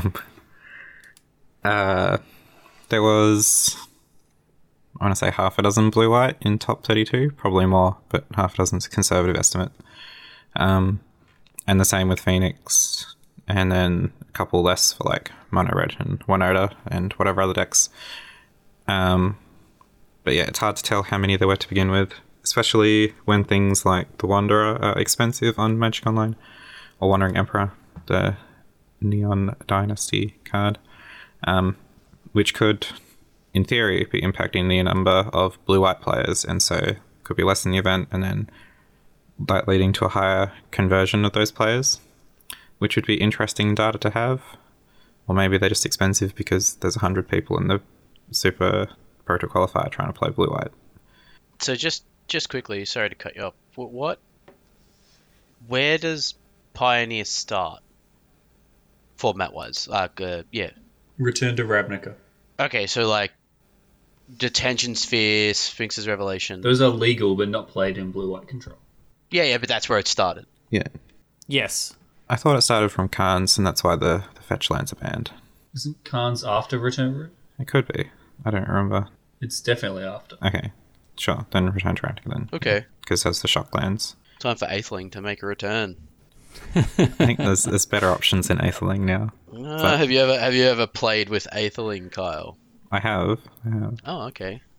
There was, I want to say, half a dozen blue-white in top 32, probably more, but half a dozen's a conservative estimate. And the same with Phoenix, and then a couple less for like Mono Red and One Oda and whatever other decks. But yeah, it's hard to tell how many there were to begin with, especially when things like the Wanderer are expensive on Magic Online, or Wandering Emperor, the Neon Dynasty card, which could, in theory, be impacting the number of blue-white players, and so could be less in the event, and then that leading to a higher conversion of those players, which would be interesting data to have. Or maybe they're just expensive because there's 100 people in the Super Pro Tour Qualifier trying to play blue-white.
So just quickly, sorry to cut you off. Where does Pioneer start? Format-wise, yeah.
Return to Ravnica.
Okay, so like Detention Sphere, Sphinx's Revelation.
Those are legal, but not played in blue-white control.
Yeah, but that's where it started.
Yeah.
Yes.
I thought it started from Khans, and that's why the fetch lands are banned.
Isn't Khans after Return Route?
It could be. I don't remember.
It's definitely after.
Okay, sure. Then Return to Ravnica then.
Okay.
Because that's the shock lands.
Time for Aetheling to make a return.
I think there's better options in Aetheling now. But
Have you ever played with Aetheling, Kyle?
I have.
Oh, okay.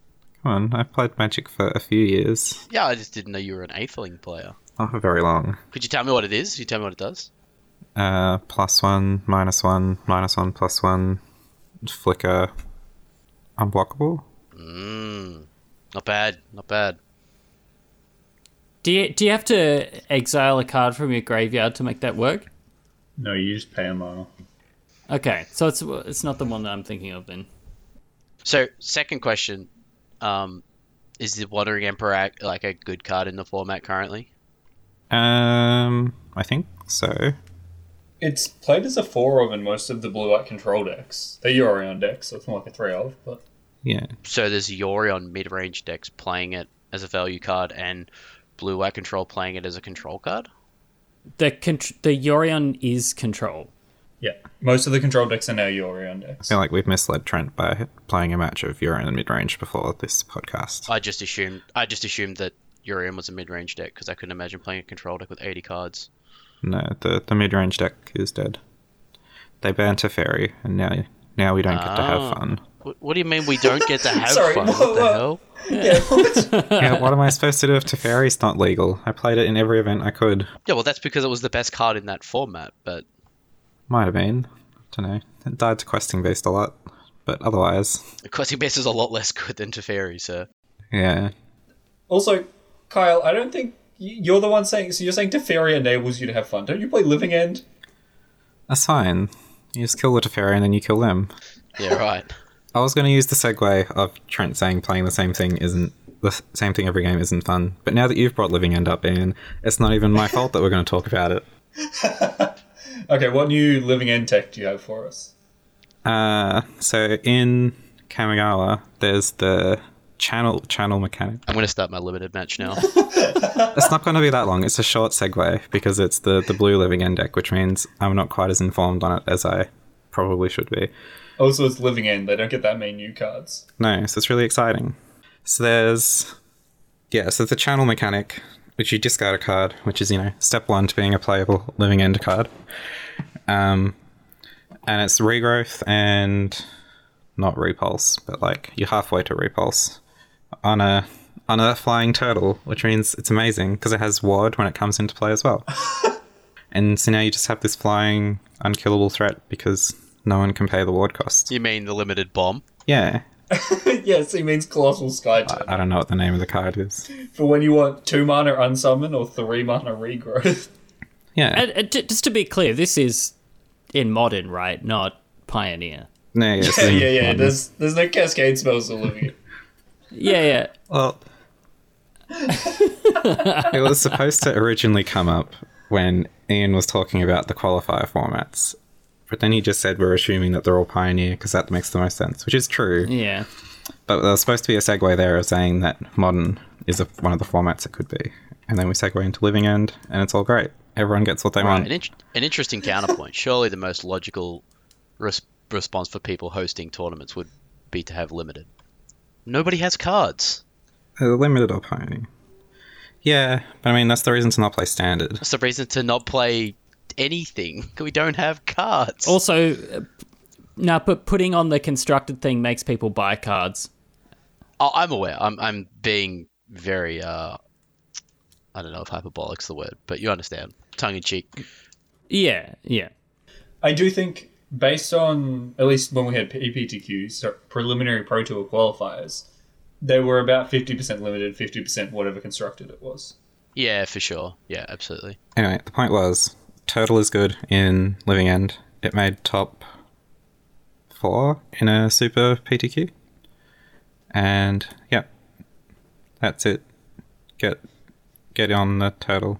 Come on, I've played Magic for a few years.
Yeah, I just didn't know you were an Aetherling player.
Not very long.
Could you tell me what it is? Could you tell me what it does?
+1, -1, -1, +1, flicker, unblockable.
Not bad. Not bad.
Do you have to exile a card from your graveyard to make that work?
No, you just pay a mana.
Okay, so it's not the one that I'm thinking of then.
So, second question. Is the Wandering Emperor like a good card in the format currently?
I think so.
It's played as a 4 of in most of the blue-white control decks. They're Yorion decks, so it's more like a 3 of, but...
Yeah.
So there's Yorion mid-range decks playing it as a value card and blue-white control playing it as a control card?
The Yorion is control.
Yeah, most of the control decks are now Yorion decks.
I feel like we've misled Trent by playing a match of Yorion and mid-range before this podcast.
I just assumed that Yorion was a mid-range deck because I couldn't imagine playing a control deck with 80 cards.
No, the mid-range deck is dead. They banned Teferi, and now we don't get to have fun.
What do you mean we don't get to have
Sorry,
fun? What the hell?
Yeah, what?
Yeah, what am I supposed to do if Teferi's not legal? I played it in every event I could.
Yeah, well, that's because it was the best card in that format, but...
Might have been. Don't know. It died to Questing Beast a lot, but otherwise...
Questing Beast is a lot less good than Teferi, so...
Yeah.
Also, Kyle, I don't think you're the one saying... So you're saying Teferi enables you to have fun. Don't you play Living End?
That's fine. You just kill the Teferi and then you kill them.
Yeah, right.
I was going to use the segue of Trent saying playing the same thing every game isn't fun. But now that you've brought Living End up, Ian, it's not even my fault that we're going to talk about it.
Okay, what new Living End tech do you have for us?
So in Kamigawa, there's the channel mechanic.
I'm going to start my limited match now.
It's not going to be that long. It's a short segue because it's the blue Living End deck, which means I'm not quite as informed on it as I probably should be.
Also, it's Living End. They don't get that many new cards.
No, so it's really exciting. So there's... Yeah, so the channel mechanic, which you discard a card, which is, step 1 to being a playable Living End card. And it's regrowth and... Not repulse, but you're halfway to repulse. On a flying turtle, which means it's amazing, because it has ward when it comes into play as well. And so now you just have this flying, unkillable threat, because... No one can pay the ward cost.
You mean the limited bomb?
Yeah.
Yes, he means Colossal Sky Turtle.
I don't know what the name of the card is.
For when you want 2 mana unsummon or 3 mana regrowth.
Yeah.
And just to be clear, this is in Modern, right? Not Pioneer.
No,
Yeah. There's no Cascade spells or Living End.
Yeah.
Well, it was supposed to originally come up when Ian was talking about the qualifier formats. But then he just said we're assuming that they're all Pioneer because that makes the most sense, which is true.
Yeah.
But there was supposed to be a segue there of saying that Modern is one of the formats it could be. And then we segue into Living End, and it's all great. Everyone gets what they want.
An interesting counterpoint. Surely the most logical response for people hosting tournaments would be to have limited. Nobody has cards.
Limited or Pioneer. Yeah, but I mean, that's the reason to not play Standard.
That's the reason to not play... anything. We don't have cards.
Also, but putting on the constructed thing makes people buy cards.
Oh, I'm aware. I'm being very I don't know if hyperbolic's the word, but you understand. Tongue in cheek.
Yeah.
I do think, based on, at least when we had PPTQs, so preliminary Pro Tour qualifiers, they were about 50% limited, 50% whatever constructed it was.
Yeah, for sure. Yeah, absolutely.
Anyway, the point was, Turtle is good in Living End. It made top 4 in a Super PTQ. And, yeah, that's it. Get on the Turtle.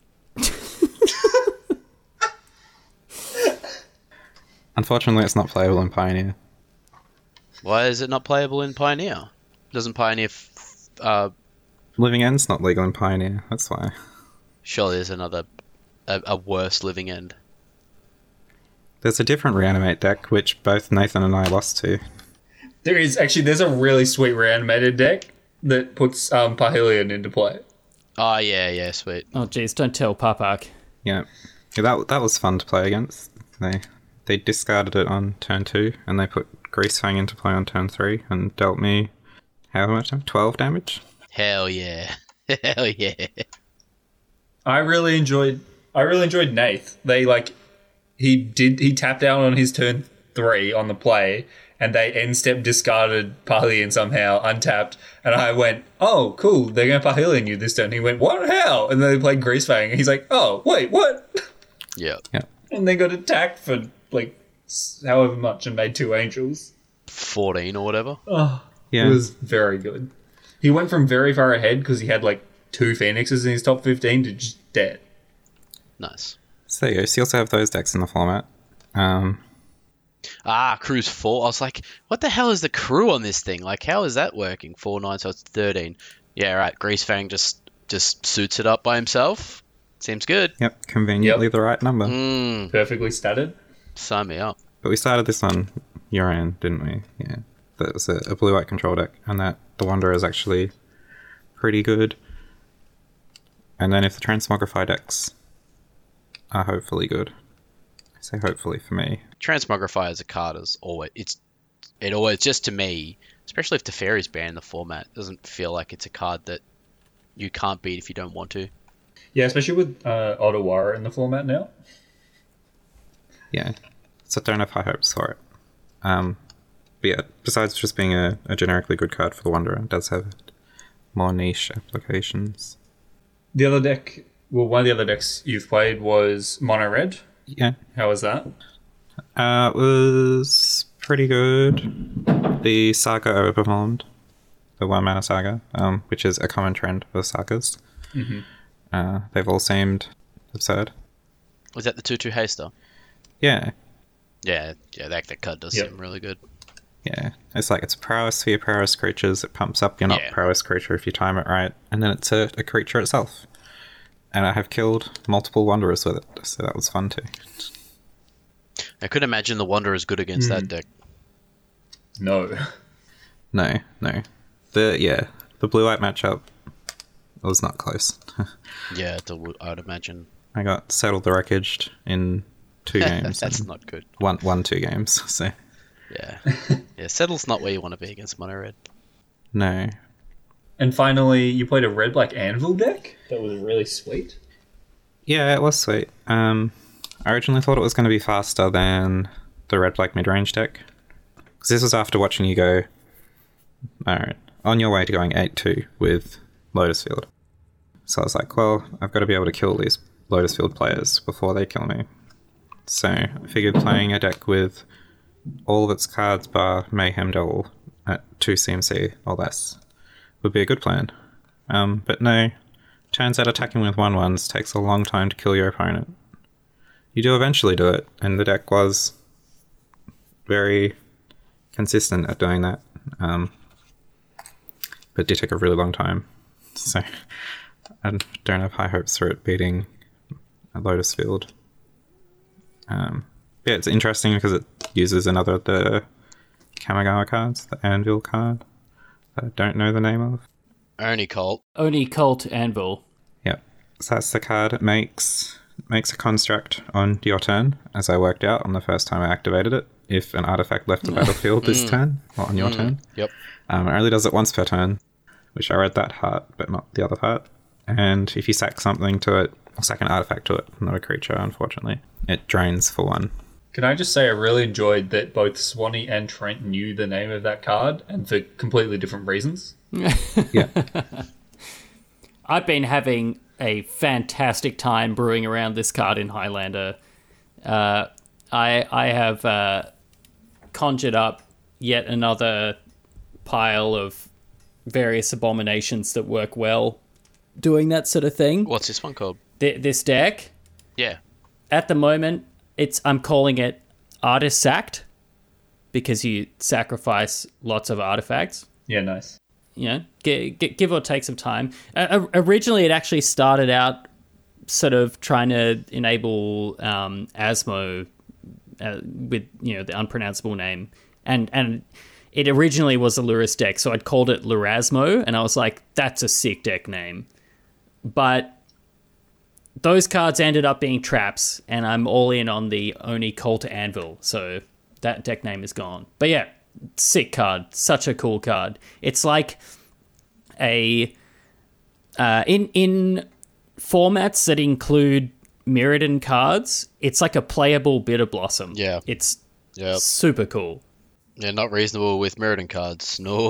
Unfortunately, it's not playable in Pioneer.
Why is it not playable in Pioneer? Doesn't Pioneer...
Living End's not legal in Pioneer, that's why.
Surely there's another... A worse Living End.
There's a different Reanimate deck, which both Nathan and I lost to.
There's a really sweet reanimated deck that puts Parhelion into play.
Oh, yeah, sweet.
Oh, geez, don't tell Papak.
Yeah, that was fun to play against. They discarded it on turn 2, and they put Greasefang into play on turn 3, and dealt me How much? 12 damage?
Hell yeah. Hell yeah.
I really enjoyed Nath. He tapped out on his turn 3 on the play, and they end step discarded Parhelion somehow, untapped, and I went, oh, cool, they're going to Parhelion you this turn. He went, what, how? And then they played Greasefang, and he's like, oh, wait, what?
Yeah.
And they got attacked for, however much and made 2 angels.
14 or whatever.
Oh,
Yeah.
It was very good. He went from very far ahead because he had, 2 Phoenixes in his top 15 to just dead.
Nice.
So there you go. So you also have those decks in the format.
Crew's 4. I was like, what the hell is the crew on this thing? How is that working? 4, 9, so it's 13. Yeah, right. Greasefang just suits it up by himself. Seems good.
Yep, conveniently the right number.
Perfectly statted.
Sign me up.
But we started this on Uran, didn't we? Yeah. That was a blue-white control deck, and that the Wanderer is actually pretty good. And then if the Transmogrify decks are hopefully good, I say hopefully for me.
Transmogrify as a card is always it always, just to me, especially if Teferi's banned in the format, doesn't feel like it's a card that you can't beat if you don't want to.
Yeah, especially with Ottawara in the format now.
Yeah. So don't have high hopes for it. But yeah, besides just being a generically good card for the Wanderer, it does have more niche applications.
One of the other decks you've played was Mono Red.
Yeah.
How was that?
It was pretty good. The Saga overperformed. The 1-mana Saga, which is a common trend for Sagas. Mm-hmm. They've all seemed absurd.
Was that the 2/2 haster?
Yeah.
Yeah, that card does seem really good.
Yeah. It's it's prowess for your prowess creatures. It pumps up your not prowess creature if you time it right. And then it's a creature itself. And I have killed multiple Wanderers with it, so that was fun too.
I could imagine the Wanderer is good against that deck.
No.
No. The blue-white matchup was not close.
Yeah, I would imagine.
I got Settle the Wreckage in 2 games.
That's not good.
Won 2 games, so...
Yeah. Yeah, Settle's not where you want to be against Mono Red.
No.
And finally, you played a red-black Anvil deck? That was really sweet.
Yeah, it was sweet. I originally thought it was going to be faster than the red-black mid-range deck. Because this was after watching you go... Alright, on your way to going 8-2 with Lotus Field. So I was like, well, I've got to be able to kill these Lotus Field players before they kill me. So I figured playing a deck with all of its cards bar Mayhem Devil at 2 CMC or less would be a good plan. But no, turns out attacking with 1/1s takes a long time to kill your opponent. You do eventually do it, and the deck was very consistent at doing that. But it did take a really long time. So I don't have high hopes for it beating a Lotus Field. Yeah, it's interesting because it uses another of the Kamigawa cards, the Anvil card that I don't know the name of.
Oni Cult.
Oni Cult Anvil.
Yep. So that's the card. It makes a construct on your turn, as I worked out on the first time I activated it, if an artifact left the battlefield this turn, or on your turn.
Yep.
It only does it once per turn, which I read that part, but not the other part. And if you sack something to it, or sack an artifact to it, not a creature, unfortunately, it drains for 1.
Can I just say I really enjoyed that both Swanee and Trent knew the name of that card, and for completely different reasons.
Yeah.
I've been having a fantastic time brewing around this card in Highlander. I have conjured up yet another pile of various abominations that work well doing that sort of thing.
What's this one called?
This deck,
Yeah.
at the moment, I'm calling it Artist Sacked, because you sacrifice lots of artifacts.
Yeah, nice.
You know, give or take some time. Originally, it actually started out sort of trying to enable Asmo with, the unpronounceable name. And it originally was a Lurrus deck, so I'd called it Lurasmo, and I was like, that's a sick deck name. But those cards ended up being traps, and I'm all in on the Oni Cult Anvil, so that deck name is gone. But yeah, sick card. Such a cool card. It's like a in formats that include Mirrodin cards, it's like a playable Bitter Blossom.
Yeah.
It's
Yeah.
super cool.
Yeah, not reasonable with Mirrodin cards. No.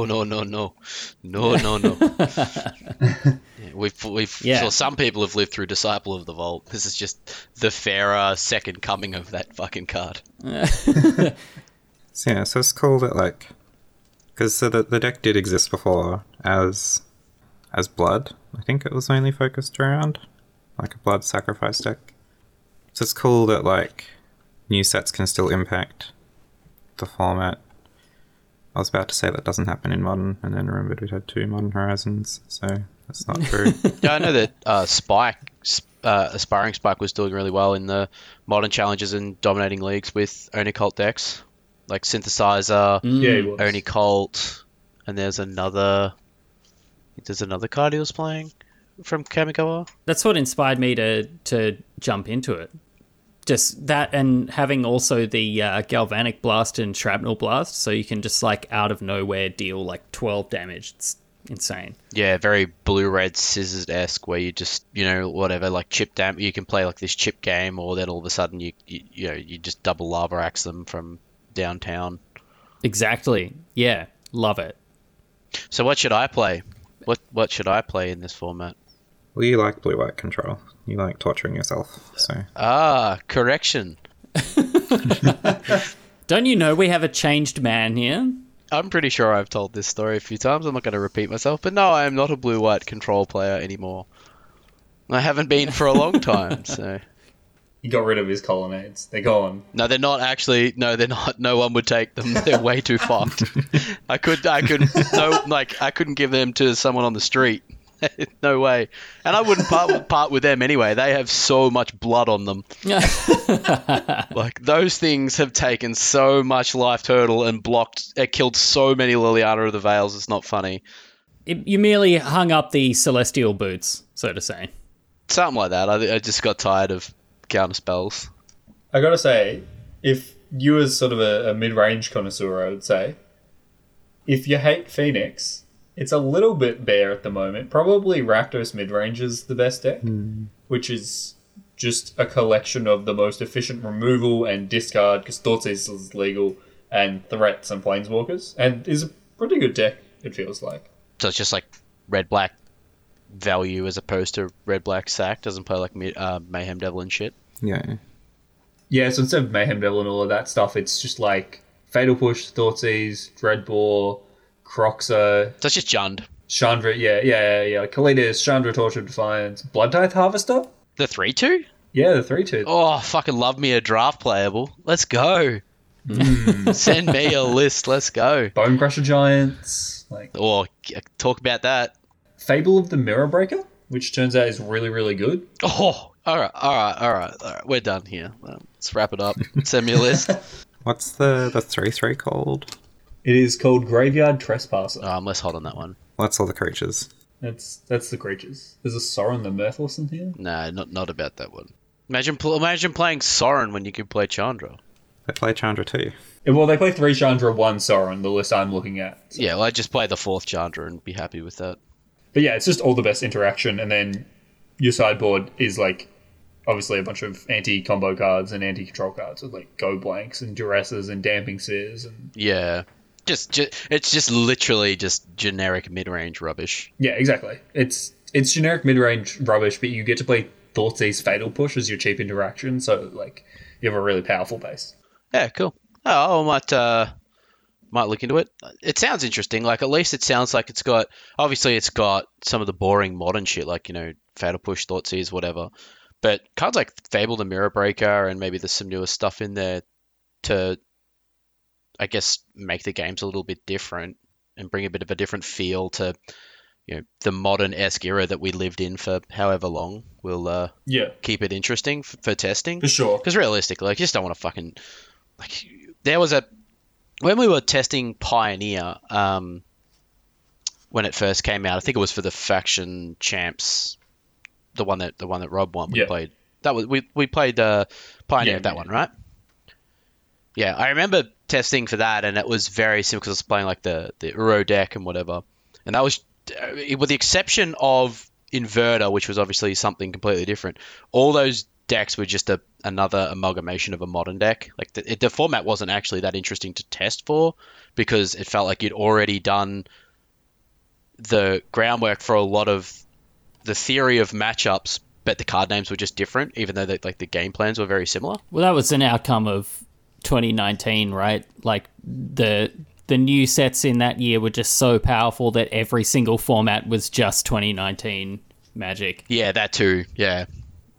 Yeah, we've
Yeah.
sure, some people have lived through Disciple of the Vault. This is just the fairer second coming of that fucking card.
So, yeah, so it's cool that, like, because the deck did exist before as blood. I think it was mainly focused around like a blood sacrifice deck. So it's cool that, like, new sets can still impact the format. I was about to say that doesn't happen in Modern, and then remembered we had 2 Modern Horizons, so that's not true.
Yeah, I know that Aspiring Spike was doing really well in the Modern Challenges and dominating leagues with Oni Cult decks, like Synthesizer,
Yeah, he was.
Oni Cult, and there's another card he was playing from Kamigawa.
That's what inspired me to jump into it. Just that, and having also the Galvanic Blast and Shrapnel Blast, so you can just, like, out of nowhere deal, like, 12 damage. It's insane.
Yeah, very blue-red scissors-esque, where you just, whatever, like chip damage. You can play like this chip game, or then all of a sudden you just double Lava Axe them from downtown.
Exactly. Yeah, love it.
So what should I play? What should I play in this format?
Well, you like blue-white control. You like torturing yourself, so...
Correction.
Don't you know we have a changed man here?
I'm pretty sure I've told this story a few times. I'm not going to repeat myself, but no, I am not a blue-white control player anymore. I haven't been for a long time, so...
He got rid of his colonnades. They're gone.
No, they're not actually. No, they're not. No one would take them. They're way too fucked. I couldn't give them to someone on the street. No way. And I wouldn't part with them anyway. They have so much blood on them. Like, those things have taken so much life turtle and killed so many Liliana of the Veils. It's not funny.
You merely hung up the celestial boots, so to say.
Something like that. I just got tired of counter spells.
I gotta say, if you as sort of a mid-range connoisseur, I would say, if you hate Phoenix, it's a little bit bare at the moment. Probably Rakdos mid-range is the best deck, which is just a collection of the most efficient removal and discard, because Thoughtseize is legal, and threats and planeswalkers, and is a pretty good deck, it feels like.
So it's just like red-black value as opposed to red-black sack. Doesn't play like Mayhem Devil and shit.
Yeah.
Yeah, so instead of Mayhem Devil and all of that stuff, it's just like Fatal Push, Thoughtseize, Dreadbore, Croxa,
So it's just Jund.
Chandra, yeah. Kalidas, Chandra, Torch of Defiance, Blood Tithe Harvester?
The 3-2?
Yeah, the 3-2.
Oh, fucking love me a draft playable. Let's go. Send me a list. Let's go.
Bone Crusher Giants, like
Or talk about that.
Fable of the Mirror Breaker, which turns out is really, really good.
Oh, all right. We're done here. Let's wrap it up. Send me a list.
What's the 3/3 called?
It is called Graveyard Trespasser.
I'm less hot on that one.
What's all the creatures?
That's the creatures. There's a Sorin the Mirthless in here.
No, not about that one. Imagine playing Sorin when you could play Chandra.
They play Chandra too.
Well, they play 3 Chandra, 1 Sorin, the list I'm looking at. So.
Yeah, well, I'd just play the 4th Chandra and be happy with that.
But yeah, it's just all the best interaction, and then your sideboard is like obviously a bunch of anti-combo cards and anti-control cards with like Go Blanks and Duresses and Damping Sears and
Yeah. It's just literally just generic mid-range rubbish.
yeah, exactly. It's generic mid-range rubbish, but you get to play Thoughtseize Fatal Push as your cheap interaction, so like you have a really powerful base.
Yeah, cool. Oh, I might look into it. It sounds interesting. Like, at least it sounds like it's got some of the boring modern shit, like, Fatal Push, Thoughtseize, whatever. But cards like Fable the Mirror Breaker, and maybe there's some newer stuff in there to, I guess, make the games a little bit different and bring a bit of a different feel to, the modern-esque era that we lived in for however long. Will
Yeah,
keep it interesting for testing.
for sure.
Because realistically, like, you just don't want to fucking... Like, there was when we were testing Pioneer, when it first came out, I think it was for the Faction Champs, the one that Rob won. We
Yeah.
played that was we played Pioneer
Yeah,
of that
yeah.
one, right? Yeah, I remember testing for that, and it was very simple because I was playing like the Uro deck and whatever. And that was, with the exception of Inverter, which was obviously something completely different, all those decks were just another amalgamation of a modern deck. Like the format wasn't actually that interesting to test for because it felt like you'd already done the groundwork for a lot of the theory of matchups, but the card names were just different, even though the game plans were very similar.
Well, that was an outcome of 2019, right? Like the new sets in that year were just so powerful that every single format was just 2019 Magic.
Yeah, that too. Yeah,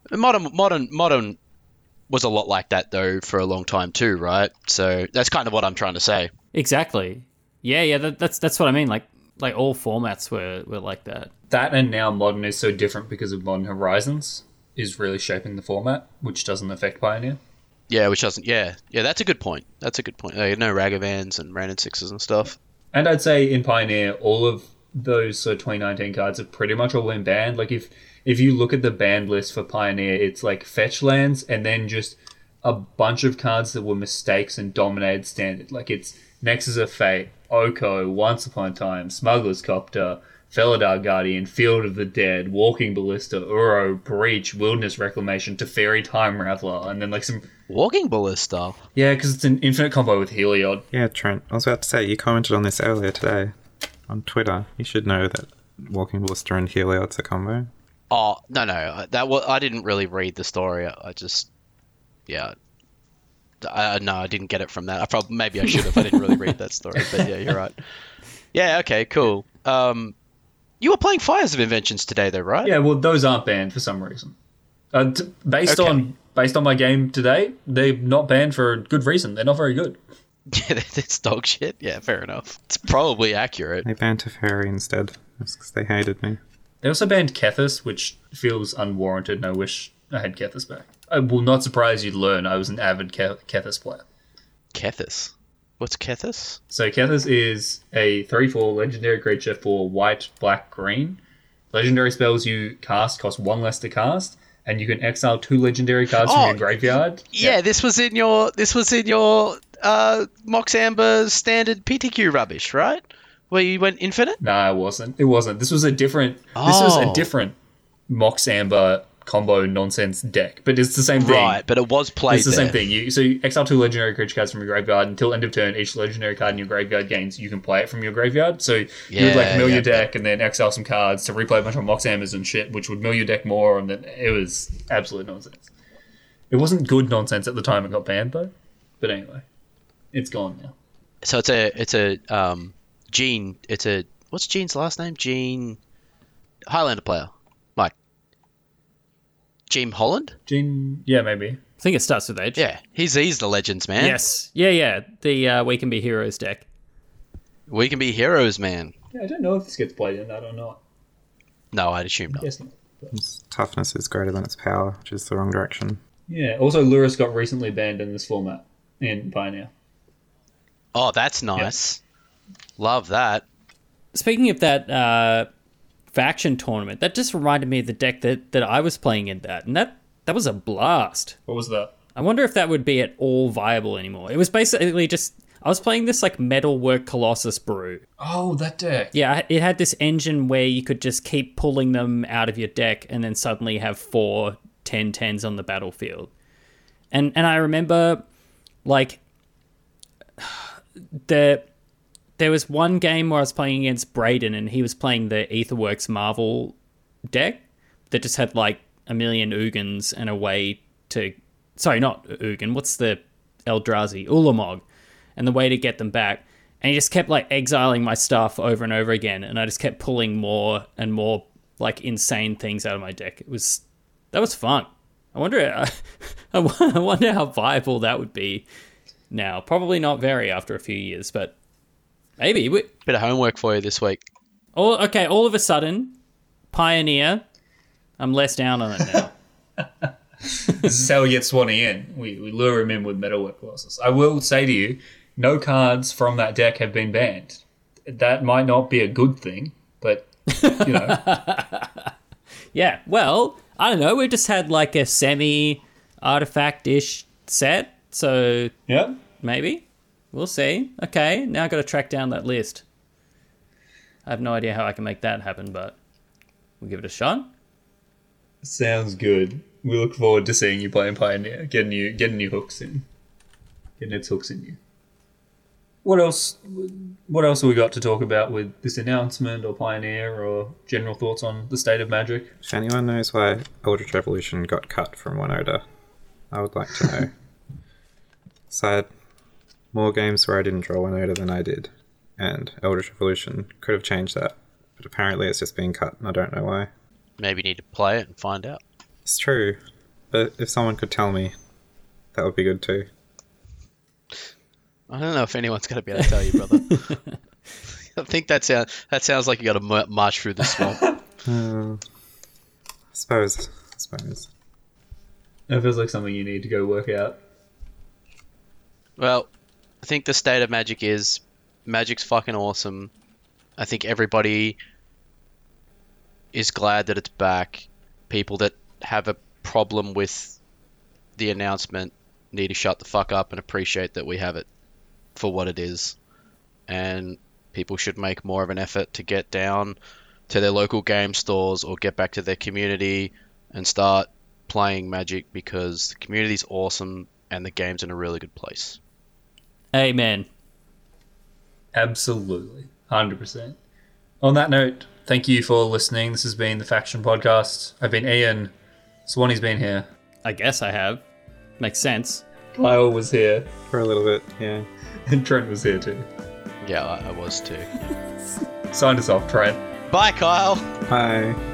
modern was a lot like that though for a long time too, right? So that's kind of what I'm trying to say.
Exactly. Yeah. That's what I mean. Like all formats were like that.
That and now Modern is so different because of Modern Horizons is really shaping the format, which doesn't affect Pioneer.
Yeah, which doesn't. Yeah, that's a good point. That's a good point. No Ragavans and Ran and Sixes and stuff.
And I'd say in Pioneer, all of those 2019 cards have pretty much all been banned. Like if you look at the banned list for Pioneer, it's like fetch lands and then just a bunch of cards that were mistakes and dominated Standard. Like it's Nexus of Fate, Oko, Once Upon a Time, Smuggler's Copter, Felidar Guardian, Field of the Dead, Walking Ballista, Uro, Breach, Wilderness Reclamation, Teferi, Time Raveler, and then like some...
Walking Ballista?
Yeah, because it's an infinite combo with Heliod.
Yeah, Trent, I was about to say, you commented on this earlier today on Twitter. You should know that Walking Ballista and Heliod's a combo.
Oh, no. I didn't really read the story. I just... Yeah. No, I didn't get it from that. Maybe I should have. I didn't really read that story, but yeah, you're right. Yeah, okay, cool. You were playing Fires of Inventions today, though, right?
Yeah, well, those aren't banned for some reason. Based on my game today, they're not banned for a good reason. They're not very good.
Yeah, it's dog shit. Yeah, fair enough. It's probably accurate.
They banned Teferi instead. That's because they hated me.
They also banned Kethis, which feels unwarranted, and I wish I had Kethis back. I will not surprise you to learn I was an avid Kethis player.
Kethis? What's Kethis?
So Kethis is a 3/4 legendary creature for white, black, green. Legendary spells you cast cost 1 less to cast, and you can exile 2 legendary cards from your graveyard.
Yeah, this was in your Mox Amber standard PTQ rubbish, right? Where you went infinite?
No, it wasn't. It wasn't. This was a different Mox Amber combo nonsense deck, but it's the same thing.
Right, but it was played.
It's the same thing. You exile 2 legendary creature cards from your graveyard until end of turn. Each legendary card in your graveyard gains. You can play it from your graveyard. So you would mill your deck and then exile some cards to replay a bunch of Mox Ambers and shit, which would mill your deck more. And then it was absolute nonsense. It wasn't good nonsense at the time it got banned though. But anyway, it's gone now.
So it's a Gene. What's Gene's last name? Gene Highlander player. Mike. Gene Holland?
Yeah, maybe.
I think it starts with H.
Yeah, he's the Legends man.
Yes. Yeah. The We Can Be Heroes deck.
We Can Be Heroes man.
Yeah, I don't know if this gets played in that or not.
No, I'd assume not.
Yes, not.
Its toughness is greater than its power, which is the wrong direction.
Yeah, also Lurrus got recently banned in this format in Pioneer.
Oh, that's nice. Yep. Love that.
Speaking of that faction tournament, that just reminded me of the deck that I was playing in that, and that was a blast.
What was that?
I wonder if that would be at all viable anymore. It was basically just... I was playing this like Metalwork Colossus brew.
Oh, that deck.
Yeah, it had this engine where you could just keep pulling them out of your deck and then suddenly have 4 10/10s on the battlefield. And I remember like there was one game where I was playing against Braden and he was playing the Aetherworks Marvel deck that just had like a million Ugins and a way to... Sorry, not Ugin. What's the Eldrazi? Ulamog. And the way to get them back. And he just kept like exiling my stuff over and over again. And I just kept pulling more and more like insane things out of my deck. That was fun. I wonder how viable that would be now. Probably not very after a few years, but maybe.
Bit of homework for you this week.
All of a sudden, Pioneer, I'm less down on it now.
This is how we get Swanee in. We lure him in with Metalwork Colossus. I will say to you, no cards from that deck have been banned. That might not be a good thing, but, you know.
Yeah, well, I don't know. We just had like a semi-artifact-ish set, so...
Yeah.
maybe. We'll see. Okay, now I've got to track down that list. I have no idea how I can make that happen, but we'll give it a shot.
Sounds good. We look forward to seeing you playing Pioneer, getting your hooks in. Getting its hooks in you. What else have we got to talk about with this announcement or Pioneer or general thoughts on the state of Magic?
If anyone knows why Eldritch Revolution got cut from One Oda, I would like to know. So I had more games where I didn't draw One Oda than I did, and Eldritch Revolution could have changed that, but apparently it's just being cut and I don't know why.
Maybe you need to play it and find out.
It's true, but if someone could tell me, that would be good too.
I don't know if anyone's going to be able to tell you, brother. I think that sounds like you got to march through the swamp.
I suppose.
That feels like something you need to go work out.
Well, I think the state of Magic is Magic's fucking awesome. I think everybody is glad that it's back. People that have a problem with the announcement need to shut the fuck up and appreciate that we have it for what it is. And people should make more of an effort to get down to their local game stores or get back to their community and start playing Magic, because the community's awesome and the game's in a really good place.
Amen.
Absolutely. 100%. On that note, thank you for listening. This has been the Faction Podcast. I've been Ian. Swanee's been here.
I guess I have. Makes sense.
Kyle was here.
For a little bit, yeah.
And Trent was here too.
Yeah, I was too.
Sign us off, Trent.
Bye, Kyle.
Bye.